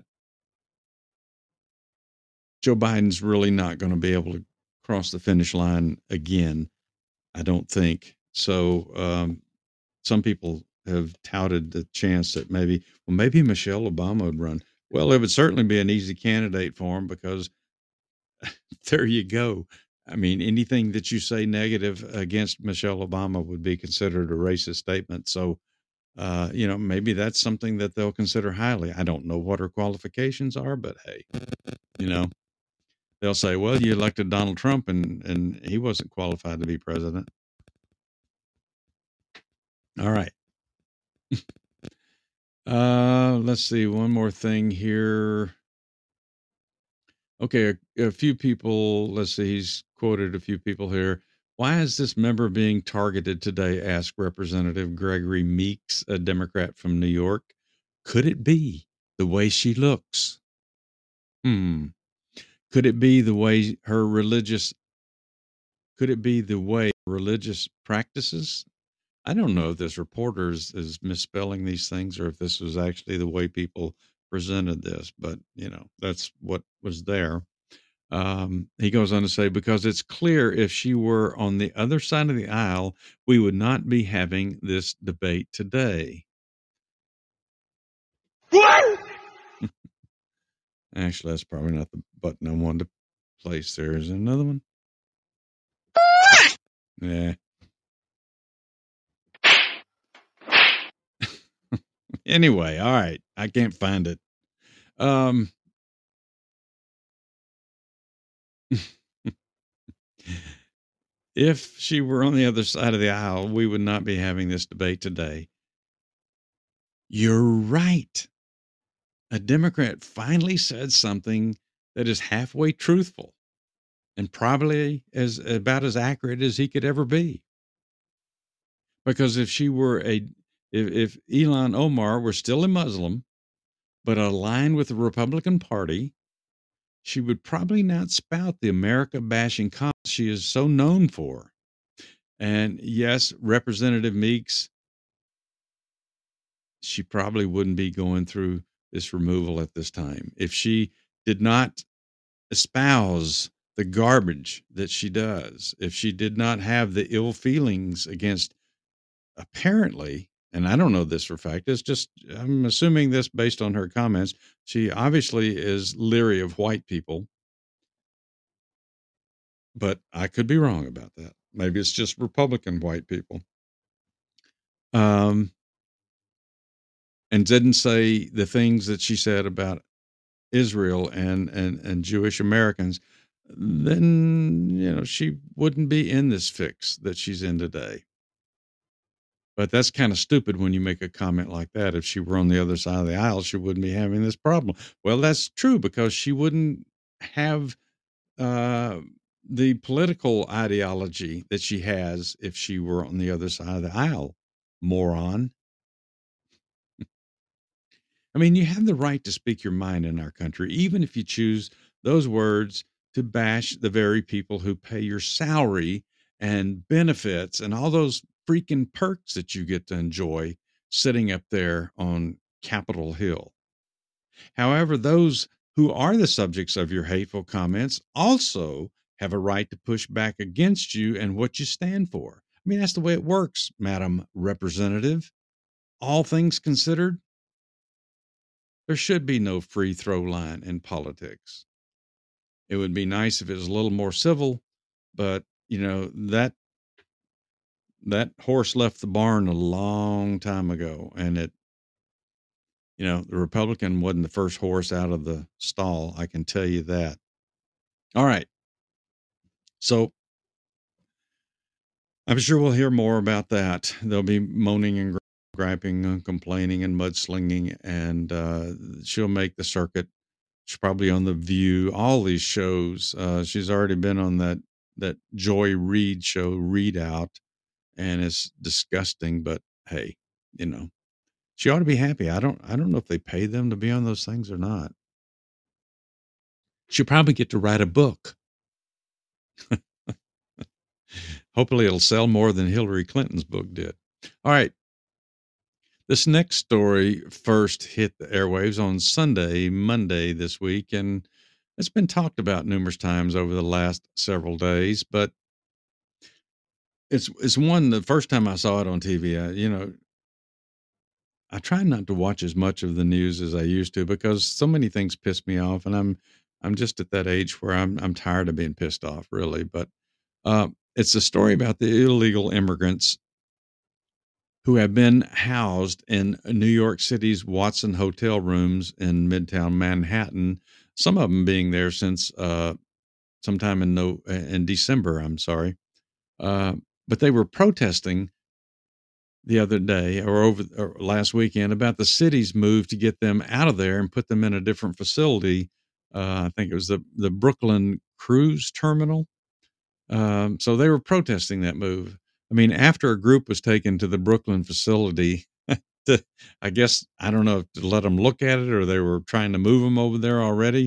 Joe Biden's really not going to be able to cross the finish line again. I don't think so. Um, some people have touted the chance that maybe, well, maybe Michelle Obama would run. Well, it would certainly be an easy candidate for him because there you go. I mean, anything that you say negative against Michelle Obama would be considered a racist statement. So, uh, you know, maybe that's something that they'll consider highly. I don't know what her qualifications are, but hey, you know, they'll say, well, you elected Donald Trump and, and he wasn't qualified to be president. All right. Uh, let's see. One more thing here. Okay, a, a few people, let's see, he's quoted a few people here. Why is this member being targeted today? Asked Representative Gregory Meeks, a Democrat from New York. Could it be the way she looks? Hmm. Could it be the way her religious could it be the way religious practices? I don't know if this reporter is, is misspelling these things or if this was actually the way people presented this, but you know, that's what was there. Um, he goes on to say, because it's clear if she were on the other side of the aisle, we would not be having this debate today. What? Actually, that's probably not the button I wanted to place there. Is there another one? Yeah. Anyway, all right. I can't find it. Um, if she were on the other side of the aisle, we would not be having this debate today. You're right. A Democrat finally said something that is halfway truthful and probably as about as accurate as he could ever be. Because if she were a if, if Ilhan Omar were still a Muslim but aligned with the Republican Party, she would probably not spout the America bashing comments she is so known for. And yes, Representative Meeks, she probably wouldn't be going through this removal at this time if she did not espouse the garbage that she does, if she did not have the ill feelings against, apparently, and I don't know this for a fact, it's just, I'm assuming this based on her comments, she obviously is leery of white people, but I could be wrong about that. Maybe it's just Republican white people. Um, and didn't say the things that she said about Israel and, and, and Jewish Americans, then, you know, she wouldn't be in this fix that she's in today. But that's kind of stupid when you make a comment like that. If she were on the other side of the aisle, she wouldn't be having this problem. Well, that's true because she wouldn't have uh, the political ideology that she has if she were on the other side of the aisle. Moron. I mean, you have the right to speak your mind in our country, even if you choose those words to bash the very people who pay your salary and benefits and all those freaking perks that you get to enjoy sitting up there on Capitol Hill. However, those who are the subjects of your hateful comments also have a right to push back against you and what you stand for. I mean, that's the way it works, Madam Representative. All things considered, there should be no free throw line in politics. It would be nice if it was a little more civil, but you know, that that horse left the barn a long time ago, and it, you know, the Republican wasn't the first horse out of the stall, I can tell you that. All right. So I'm sure we'll hear more about that. They'll be moaning and griping and complaining and mudslinging, and uh, she'll make the circuit. She's probably on The View, all these shows. Uh, she's already been on that that Joy Reid show, Read Out, and it's disgusting. But hey, you know, she ought to be happy. I don't I don't know if they pay them to be on those things or not. She'll probably get to write a book. Hopefully, it'll sell more than Hillary Clinton's book did. All right. This next story first hit the airwaves on Sunday, Monday this week, and it's been talked about numerous times over the last several days. But it's it's one, the first time I saw it on T V, I, you know, I try not to watch as much of the news as I used to because so many things piss me off, and I'm I'm just at that age where I'm I'm tired of being pissed off, really. But uh, it's a story about the illegal immigrants who have been housed in New York City's Watson hotel rooms in Midtown Manhattan. Some of them being there since uh, sometime in no in December. I'm sorry, uh, but they were protesting the other day or over or last weekend about the city's move to get them out of there and put them in a different facility. Uh, I think it was the the Brooklyn Cruise Terminal. Um, so they were protesting that move. I mean, after a group was taken to the Brooklyn facility, to, I guess, I don't know, to let them look at it or they were trying to move them over there already.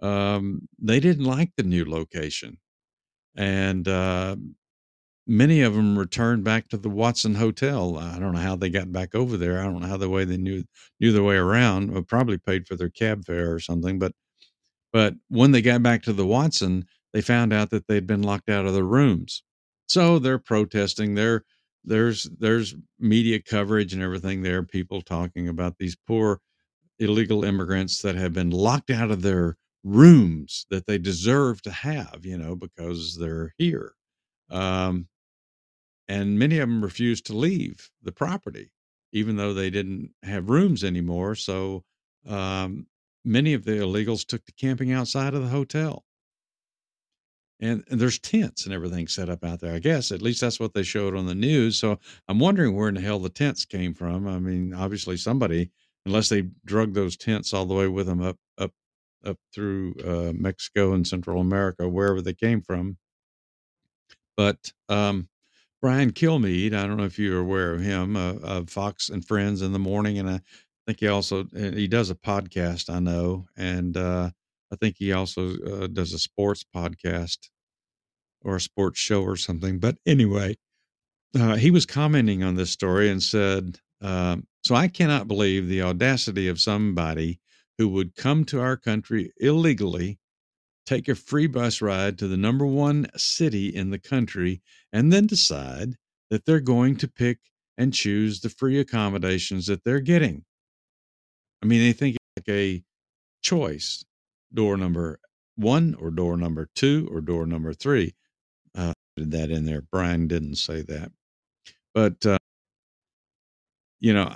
um, they didn't like the new location, and uh, many of them returned back to the Watson Hotel. I don't know how they got back over there. I don't know how the way they knew knew their way around. Or probably paid for their cab fare or something. But but when they got back to the Watson, they found out that they'd been locked out of their rooms. So they're protesting. There, there's there's media coverage and everything there. People talking about these poor illegal immigrants that have been locked out of their rooms that they deserve to have, you know, because they're here. Um, and many of them refused to leave the property, even though they didn't have rooms anymore. So um, many of the illegals took to camping outside of the hotel. And, and there's tents and everything set up out there. I guess at least that's what they showed on the news. So I'm wondering where in the hell the tents came from. I mean, obviously somebody, unless they drug those tents all the way with them up up up through uh, Mexico and Central America, wherever they came from. But um, Brian Kilmeade, I don't know if you're aware of him, uh, of Fox and Friends in the morning, and I think he also uh, he does a podcast. I know, and uh, I think he also uh, does a sports podcast or a sports show or something. But anyway, uh, he was commenting on this story and said, um, "So I cannot believe the audacity of somebody who would come to our country illegally, take a free bus ride to the number one city in the country, and then decide that they're going to pick and choose the free accommodations that they're getting. I mean, they think it's like a choice, door number one or door number two or door number three." Uh, did that in there. Brian didn't say that, but uh, you know,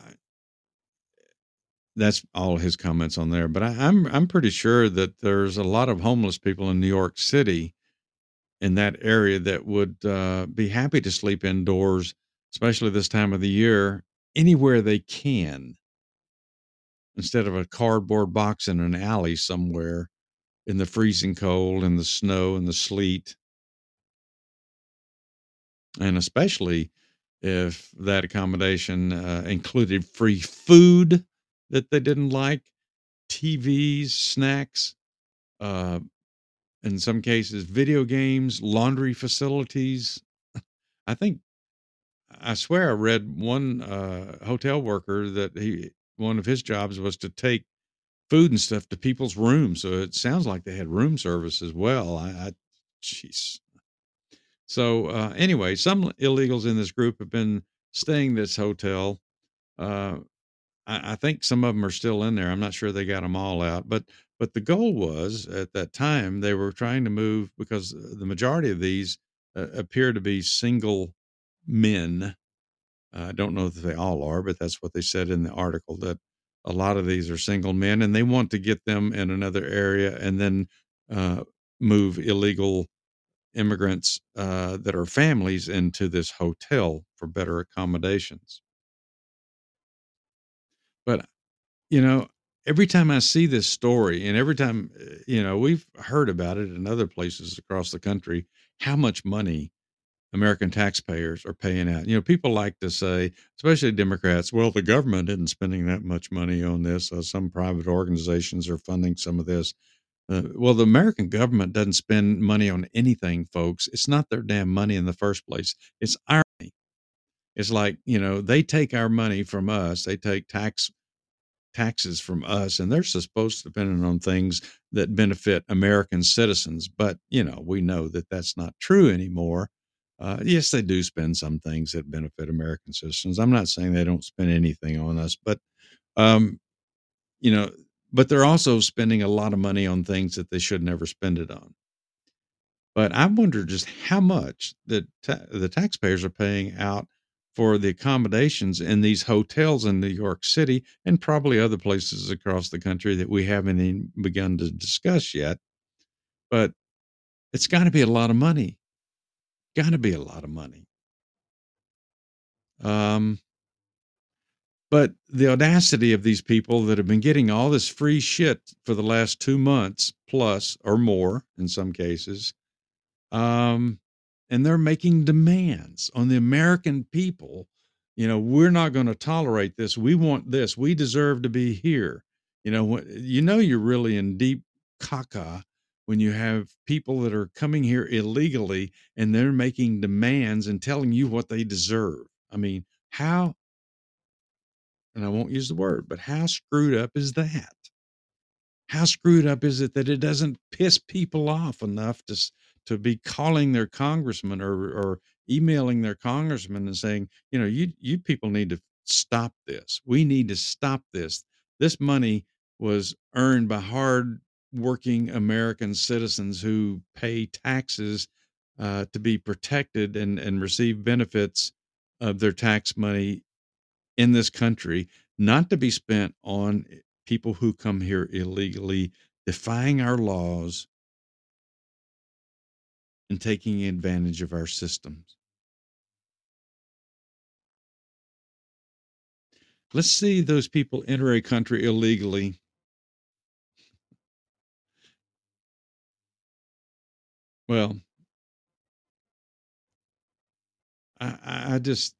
that's all his comments on there. But I, I'm I'm pretty sure that there's a lot of homeless people in New York City in that area that would uh, be happy to sleep indoors, especially this time of the year, anywhere they can, instead of a cardboard box in an alley somewhere in the freezing cold and the snow and the sleet. And especially if that accommodation uh, included free food that they didn't like, T Vs, snacks, uh, in some cases, video games, laundry facilities. I think I swear I read one uh, hotel worker that he one of his jobs was to take food and stuff to people's rooms. So it sounds like they had room service as well. I, I jeez. So uh, anyway, some illegals in this group have been staying this hotel. Uh, I, I think some of them are still in there. I'm not sure they got them all out, but but the goal was at that time they were trying to move because the majority of these uh, appear to be single men. I don't know that they all are, but that's what they said in the article, that a lot of these are single men and they want to get them in another area and then uh, move illegal immigrants uh, that are families into this hotel for better accommodations. But, you know, every time I see this story and every time, uh, you know, we've heard about it in other places across the country, how much money American taxpayers are paying out. You know, people like to say, especially Democrats, well, the government isn't spending that much money on this. Uh, some private organizations are funding some of this. Uh, well, the American government doesn't spend money on anything, folks. It's not their damn money in the first place. It's our money. It's like, you know, they take our money from us. They take tax taxes from us, and they're supposed to spend it on things that benefit American citizens. But, you know, we know that that's not true anymore. Uh, yes, they do spend some things that benefit American citizens. I'm not saying they don't spend anything on us, but, um, you know, but they're also spending a lot of money on things that they should never spend it on. But I wonder just how much the ta- the taxpayers are paying out for the accommodations in these hotels in New York City and probably other places across the country that we haven't even begun to discuss yet. But it's got to be a lot of money. Got to be a lot of money. Um, but the audacity of these people that have been getting all this free shit for the last two months plus or more in some cases. Um, and they're making demands on the American people. You know, we're not going to tolerate this. We want this. We deserve to be here. You know, what you know, you're really in deep. caca when you have people that are coming here illegally and they're making demands and telling you what they deserve. I mean, how, and I won't use the word, but how screwed up is that? How screwed up is it that it doesn't piss people off enough to s- to be calling their congressman or or emailing their congressman and saying, you know, you you people need to stop this. We need to stop this. This money was earned by hard working American citizens who pay taxes uh, to be protected and and receive benefits of their tax money in this country, not to be spent on people who come here illegally, defying our laws and taking advantage of our systems. Let's see those people enter a country illegally. Well, I, I just,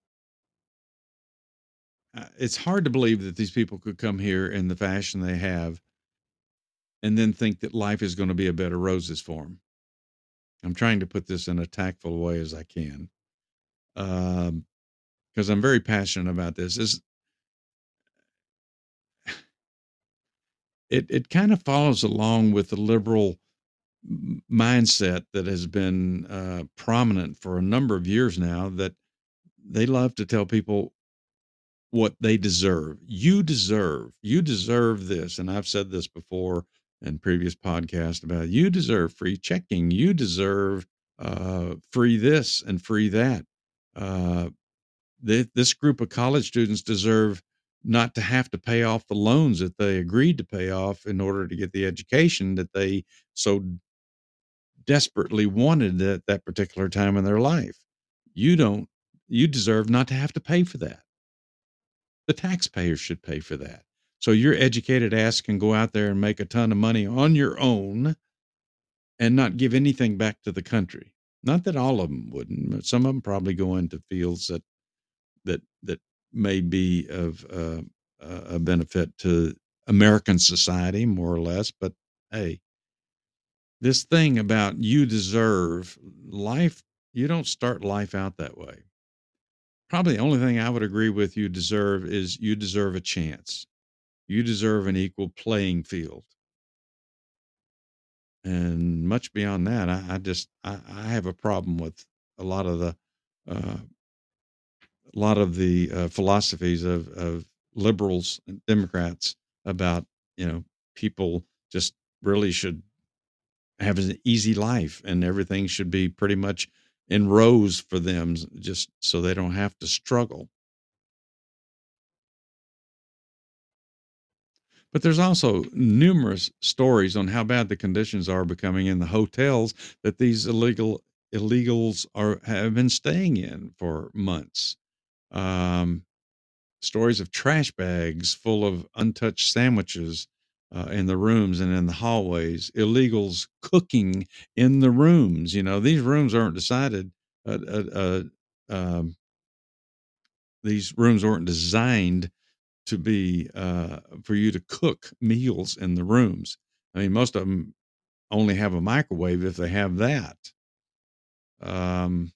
I- it's hard to believe that these people could come here in the fashion they have and then think that life is going to be a bed of roses for them. I'm trying to put this in a tactful way as I can, um, because I'm very passionate about this. Is it? It kind of follows along with the liberal m- mindset that has been uh, prominent for a number of years now, that they love to tell people what they deserve. You deserve, you deserve this. And I've said this before in previous podcasts about, you deserve free checking. You deserve uh, free this and free that. Uh, th- this group of college students deserve not to have to pay off the loans that they agreed to pay off in order to get the education that they so desperately wanted at that particular time in their life. You don't, you deserve not to have to pay for that. The taxpayers should pay for that. So your educated ass can go out there and make a ton of money on your own and not give anything back to the country. Not that all of them wouldn't, but some of them probably go into fields that that that may be of uh, a benefit to American society, more or less. But hey, this thing about you deserve life, you don't start life out that way. Probably the only thing I would agree with you deserve is you deserve a chance. You deserve an equal playing field. And much beyond that, I, I just I, I have a problem with a lot of the uh, a lot of the uh, philosophies of of liberals and Democrats about, you know, people just really should have an easy life and everything should be pretty much in rows for them, just so they don't have to struggle. But there's also numerous stories on how bad the conditions are becoming in the hotels that these illegal illegals are have been staying in for months. Um, Stories of trash bags full of untouched sandwiches uh, in the rooms and in the hallways. Illegals cooking in the rooms. You know, these rooms aren't decided. Uh, uh, uh, um, these rooms weren't designed to be uh, for you to cook meals in the rooms. I mean, most of them only have a microwave if they have that. Um,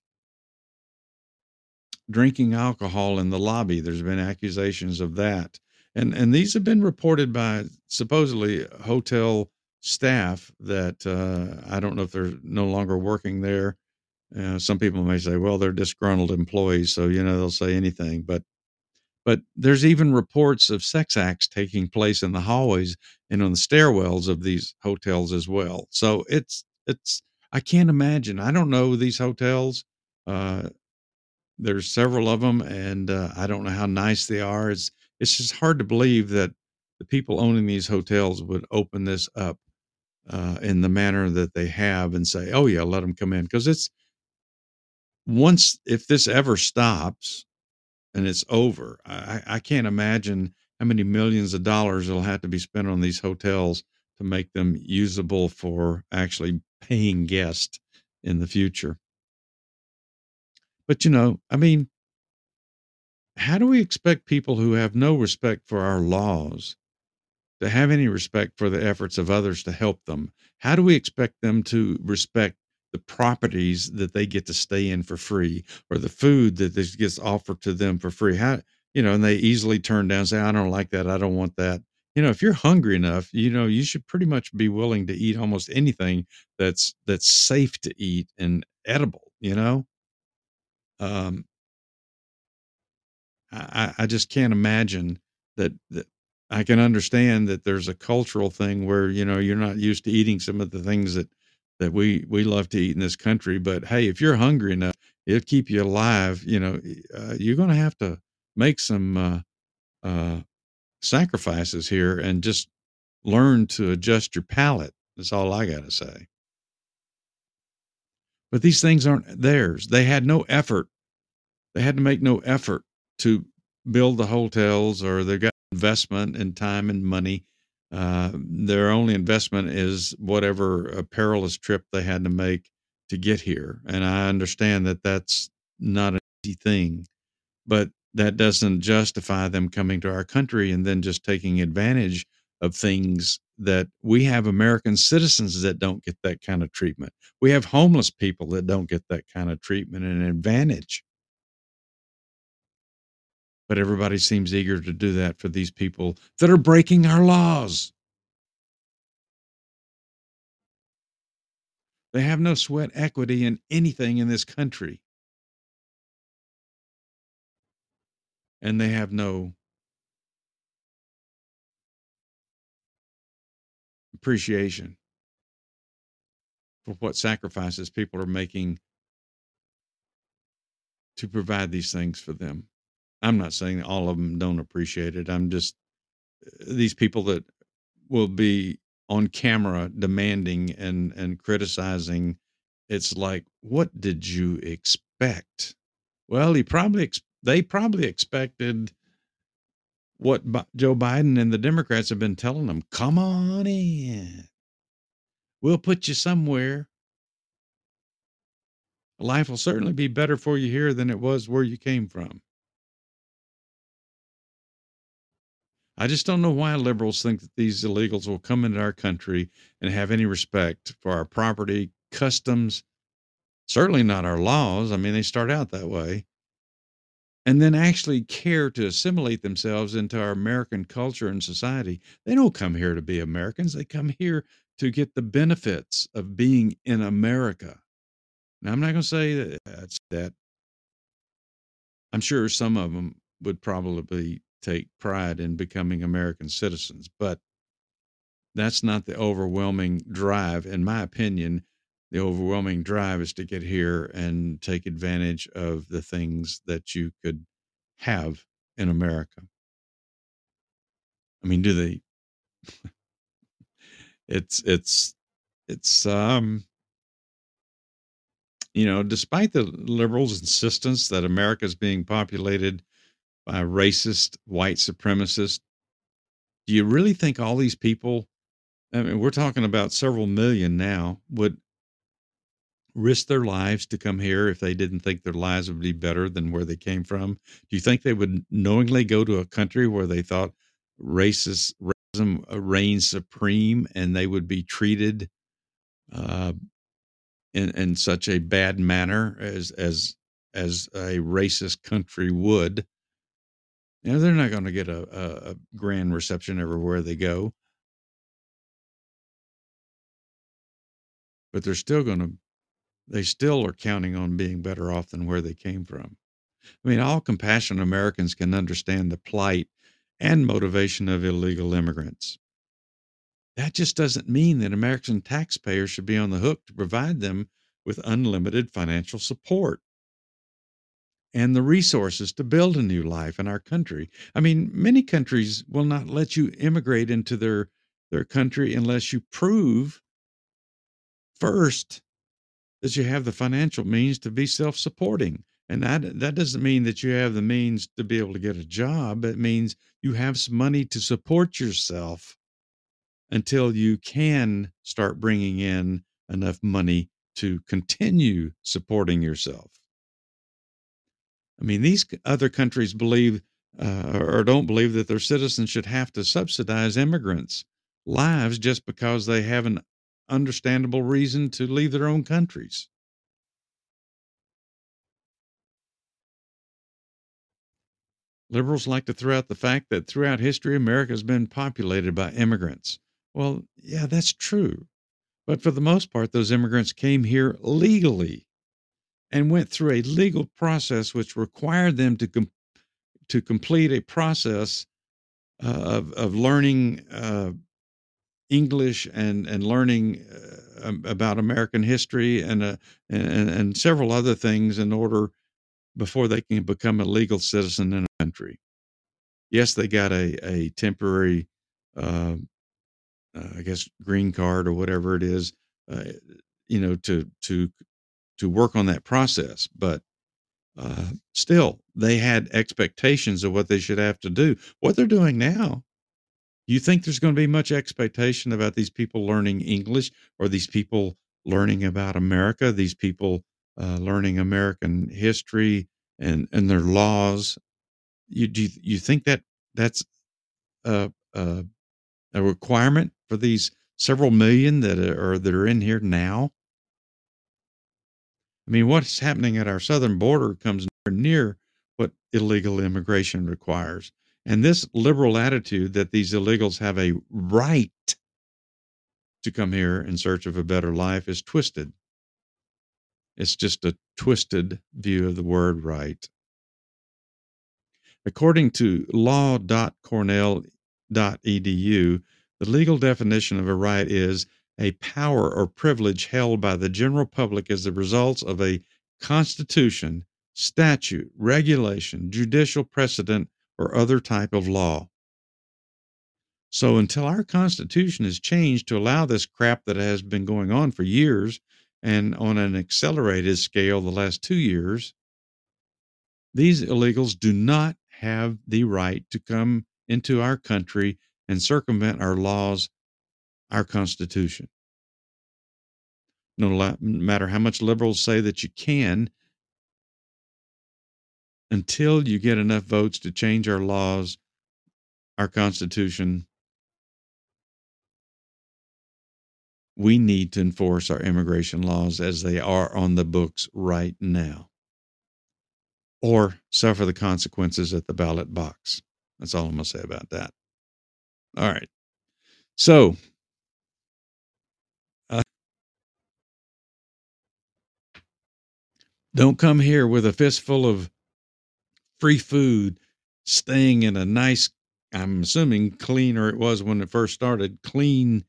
Drinking alcohol in the lobby. There's been accusations of that, and and these have been reported by supposedly hotel staff that uh, I don't know if they're no longer working there. Uh, some people may say, well, they're disgruntled employees, so you know they'll say anything. But but there's even reports of sex acts taking place in the hallways and on the stairwells of these hotels as well. So it's it's I can't imagine. I don't know these hotels. Uh, there's several of them, and uh, I don't know how nice they are. It's it's just hard to believe that the people owning these hotels would open this up uh, in the manner that they have and say, "Oh yeah, let them come in," because it's once if this ever stops and it's over, I, I can't imagine how many millions of dollars will have to be spent on these hotels to make them usable for actually paying guests in the future. But you know, I mean, how do we expect people who have no respect for our laws to have any respect for the efforts of others to help them? How do we expect them to respect the properties that they get to stay in for free, or the food that this gets offered to them for free? How, you know, and they easily turn down, say, I don't like that. I don't want that. You know, if you're hungry enough, you know, you should pretty much be willing to eat almost anything that's that's safe to eat and edible, you know? Um, I, I just can't imagine that, that I can understand that there's a cultural thing where, you know, you're not used to eating some of the things that, that we, we love to eat in this country. But hey, if you're hungry enough, it'll keep you alive. You know, uh, you're going to have to make some, uh, uh, sacrifices here and just learn to adjust your palate. That's all I got to say. But these things aren't theirs. They had no effort. They had to make no effort to build the hotels, or they got investment and time and money. Uh, their only investment is whatever a perilous trip they had to make to get here. And I understand that that's not an easy thing, but that doesn't justify them coming to our country and then just taking advantage of things that we have American citizens that don't get that kind of treatment. We have homeless people that don't get that kind of treatment and advantage. But everybody seems eager to do that for these people that are breaking our laws. They have no sweat equity in anything in this country, and they have no appreciation for what sacrifices people are making to provide these things for them. I'm not saying all of them don't appreciate it. I'm just these people that will be on camera demanding and and criticizing. It's like, what did you expect? Well, he probably ex- they probably expected what Bi- Joe Biden and the Democrats have been telling them. Come on in. We'll put you somewhere. Life will certainly be better for you here than it was where you came from. I just don't know why liberals think that these illegals will come into our country and have any respect for our property, customs, certainly not our laws. I mean, they start out that way. And then actually care to assimilate themselves into our American culture and society. They don't come here to be Americans. They come here to get the benefits of being in America. Now, I'm not going to say that that's that. I'm sure some of them would probably take pride in becoming American citizens, but that's not the overwhelming drive. In my opinion, the overwhelming drive is to get here and take advantage of the things that you could have in America. I mean, do they? It's it's it's um you know, despite the liberals' insistence that America is being populated by racist white supremacists, do you really think all these people? I mean, we're talking about several million now, would risk their lives to come here if they didn't think their lives would be better than where they came from? Do you think they would knowingly go to a country where they thought racist racism reigns supreme and they would be treated uh, in, in such a bad manner as as as a racist country would? You know, they're not going to get a, a, a grand reception everywhere they go, but they're still going to. They still are counting on being better off than where they came from. I mean, all compassionate Americans can understand the plight and motivation of illegal immigrants. That just doesn't mean that American taxpayers should be on the hook to provide them with unlimited financial support and the resources to build a new life in our country. I mean, many countries will not let you immigrate into their their country unless you prove first that you have the financial means to be self-supporting. And that that doesn't mean that you have the means to be able to get a job. It means you have some money to support yourself until you can start bringing in enough money to continue supporting yourself. I mean, these other countries believe uh, or don't believe that their citizens should have to subsidize immigrants' lives just because they have an understandable reason to leave their own countries. Liberals like to throw out the fact that throughout history, America has been populated by immigrants. Well, yeah, that's true. But for the most part, those immigrants came here legally and went through a legal process which required them to com- to complete a process uh, of of learning uh, English and and learning uh, about American history and, uh, and and several other things in order before they can become a legal citizen in a country. Yes, they got a a temporary, uh, uh, I guess, green card or whatever it is, uh, you know, to to to work on that process, but uh, still, they had expectations of what they should have to do. What they're doing now, you think there's going to be much expectation about these people learning English or these people learning about America, these people uh, learning American history and and their laws? You do you, you think that that's a, a a requirement for these several million that are that are in here now? I mean, what's happening at our southern border comes nowhere near what illegal immigration requires. And this liberal attitude that these illegals have a right to come here in search of a better life is twisted. It's just a twisted view of the word right. According to law dot cornell dot e d u, the legal definition of a right is a power or privilege held by the general public as the result of a constitution, statute, regulation, judicial precedent, or other type of law. So until our Constitution is changed to allow this crap that has been going on for years and on an accelerated scale the last two years, these illegals do not have the right to come into our country and circumvent our laws, our Constitution. No matter how much liberals say that you can, until you get enough votes to change our laws, our Constitution, we need to enforce our immigration laws as they are on the books right now, or suffer the consequences at the ballot box. That's all I'm going to say about that. All right. So, uh, don't come here with a fistful of free food, staying in a nice, I'm assuming cleaner it was when it first started, clean,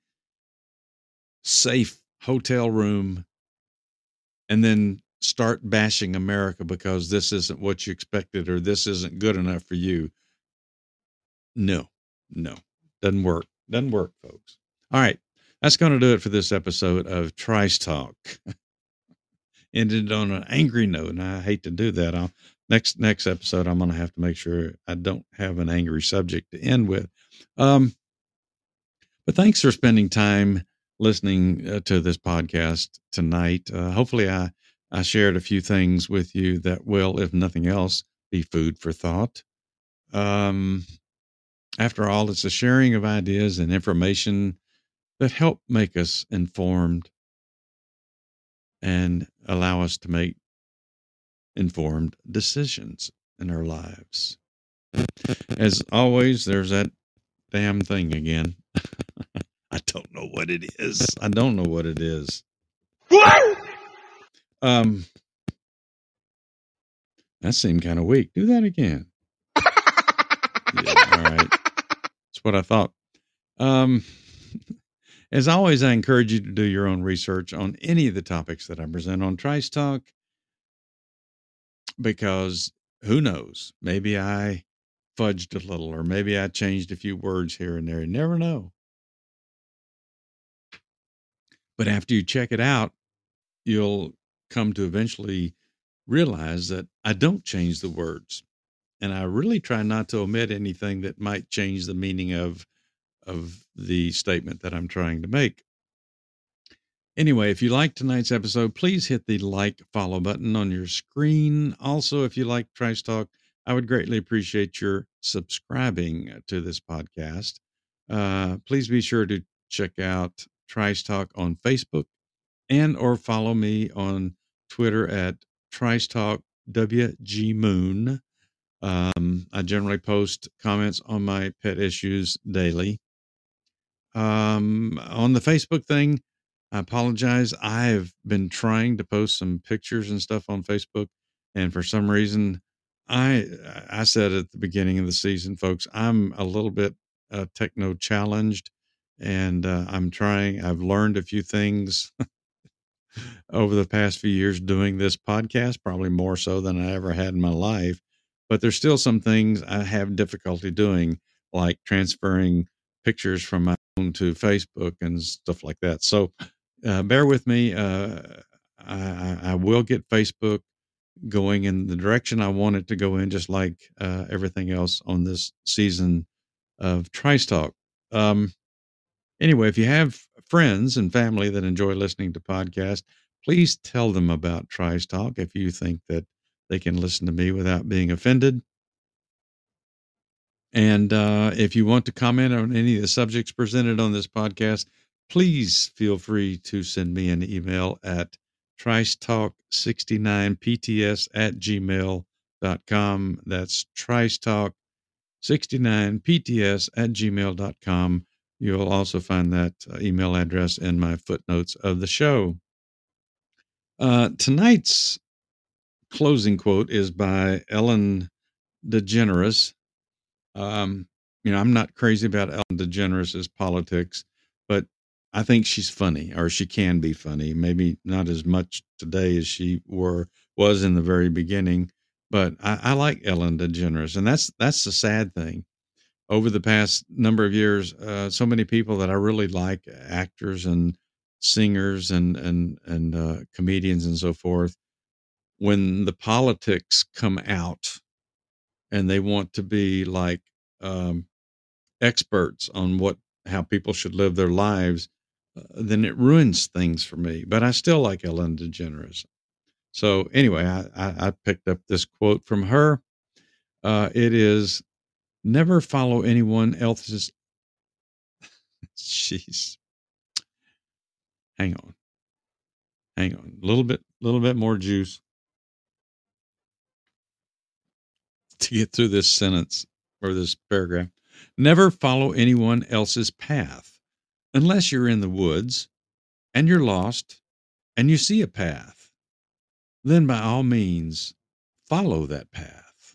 safe hotel room, and then start bashing America because this isn't what you expected or this isn't good enough for you. No, no, doesn't work. Doesn't work, folks. All right. That's going to do it for this episode of Trice Talk. Ended on an angry note, and I hate to do that. I'll, next next episode, I'm going to have to make sure I don't have an angry subject to end with. Um, but thanks for spending time listening uh, to this podcast tonight. Uh, hopefully, I I shared a few things with you that will, if nothing else, be food for thought. Um, after all, it's a sharing of ideas and information that help make us informed and allow us to make informed decisions in our lives. As always, there's that damn thing again. I don't know what it is. I don't know what it is. What? Um, that seemed kind of weak. Do that again. Yeah, all right. That's what I thought. Um, as always, I encourage you to do your own research on any of the topics that I present on Trice Talk, because who knows? Maybe I fudged a little, or maybe I changed a few words here and there. You never know. But after you check it out, you'll come to eventually realize that I don't change the words. And I really try not to omit anything that might change the meaning of of the statement that I'm trying to make. Anyway, if you like tonight's episode, please hit the like, follow button on your screen. Also, if you like Trice Talk, I would greatly appreciate your subscribing to this podcast. Uh, please be sure to check out Trice Talk on Facebook and or follow me on Twitter at Trice Talk W G Moon. Um, I generally post comments on my pet issues daily. Um, on the Facebook thing, I apologize. I've been trying to post some pictures and stuff on Facebook, and for some reason, I I said at the beginning of the season, folks, I'm a little bit uh, techno challenged, and uh, I'm trying. I've learned a few things over the past few years doing this podcast, probably more so than I ever had in my life. But there's still some things I have difficulty doing, like transferring pictures from my phone to Facebook and stuff like that. So uh, bear with me. Uh, I, I I will get Facebook going in the direction I want it to go in, just like uh, everything else on this season of Trice Talk. Um, Anyway, if you have friends and family that enjoy listening to podcasts, please tell them about Trice Talk if you think that they can listen to me without being offended. And uh, if you want to comment on any of the subjects presented on this podcast, please feel free to send me an email at trice talk sixty-nine p t s at gmail dot com. That's trice talk sixty-nine p t s at gmail dot com. You'll also find that uh, email address in my footnotes of the show. Uh, tonight's closing quote is by Ellen DeGeneres. Um, you know, I'm not crazy about Ellen DeGeneres' politics, but I think she's funny, or she can be funny. Maybe not as much today as she were was in the very beginning, but I, I like Ellen DeGeneres, and that's that's the sad thing. Over the past number of years, uh, so many people that I really like, actors and singers and and and uh, comedians and so forth, when the politics come out and they want to be like um, experts on what how people should live their lives, uh, then it ruins things for me. But I still like Ellen DeGeneres. So anyway, I, I, I picked up this quote from her. Uh, it is, never follow anyone else's. Jeez. Hang on. Hang on. A little bit, little bit more juice to get through this sentence or this paragraph. Never follow anyone else's path unless you're in the woods and you're lost and you see a path. Then by all means, follow that path.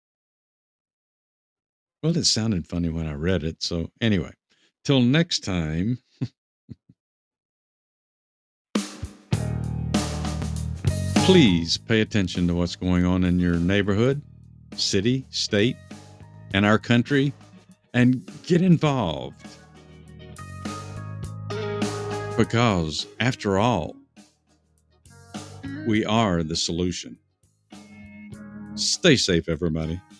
Well, it sounded funny when I read it. So anyway, till next time. Please pay attention to what's going on in your neighborhood, city, state, and our country, and get involved. Because, after all, we are the solution. Stay safe, everybody.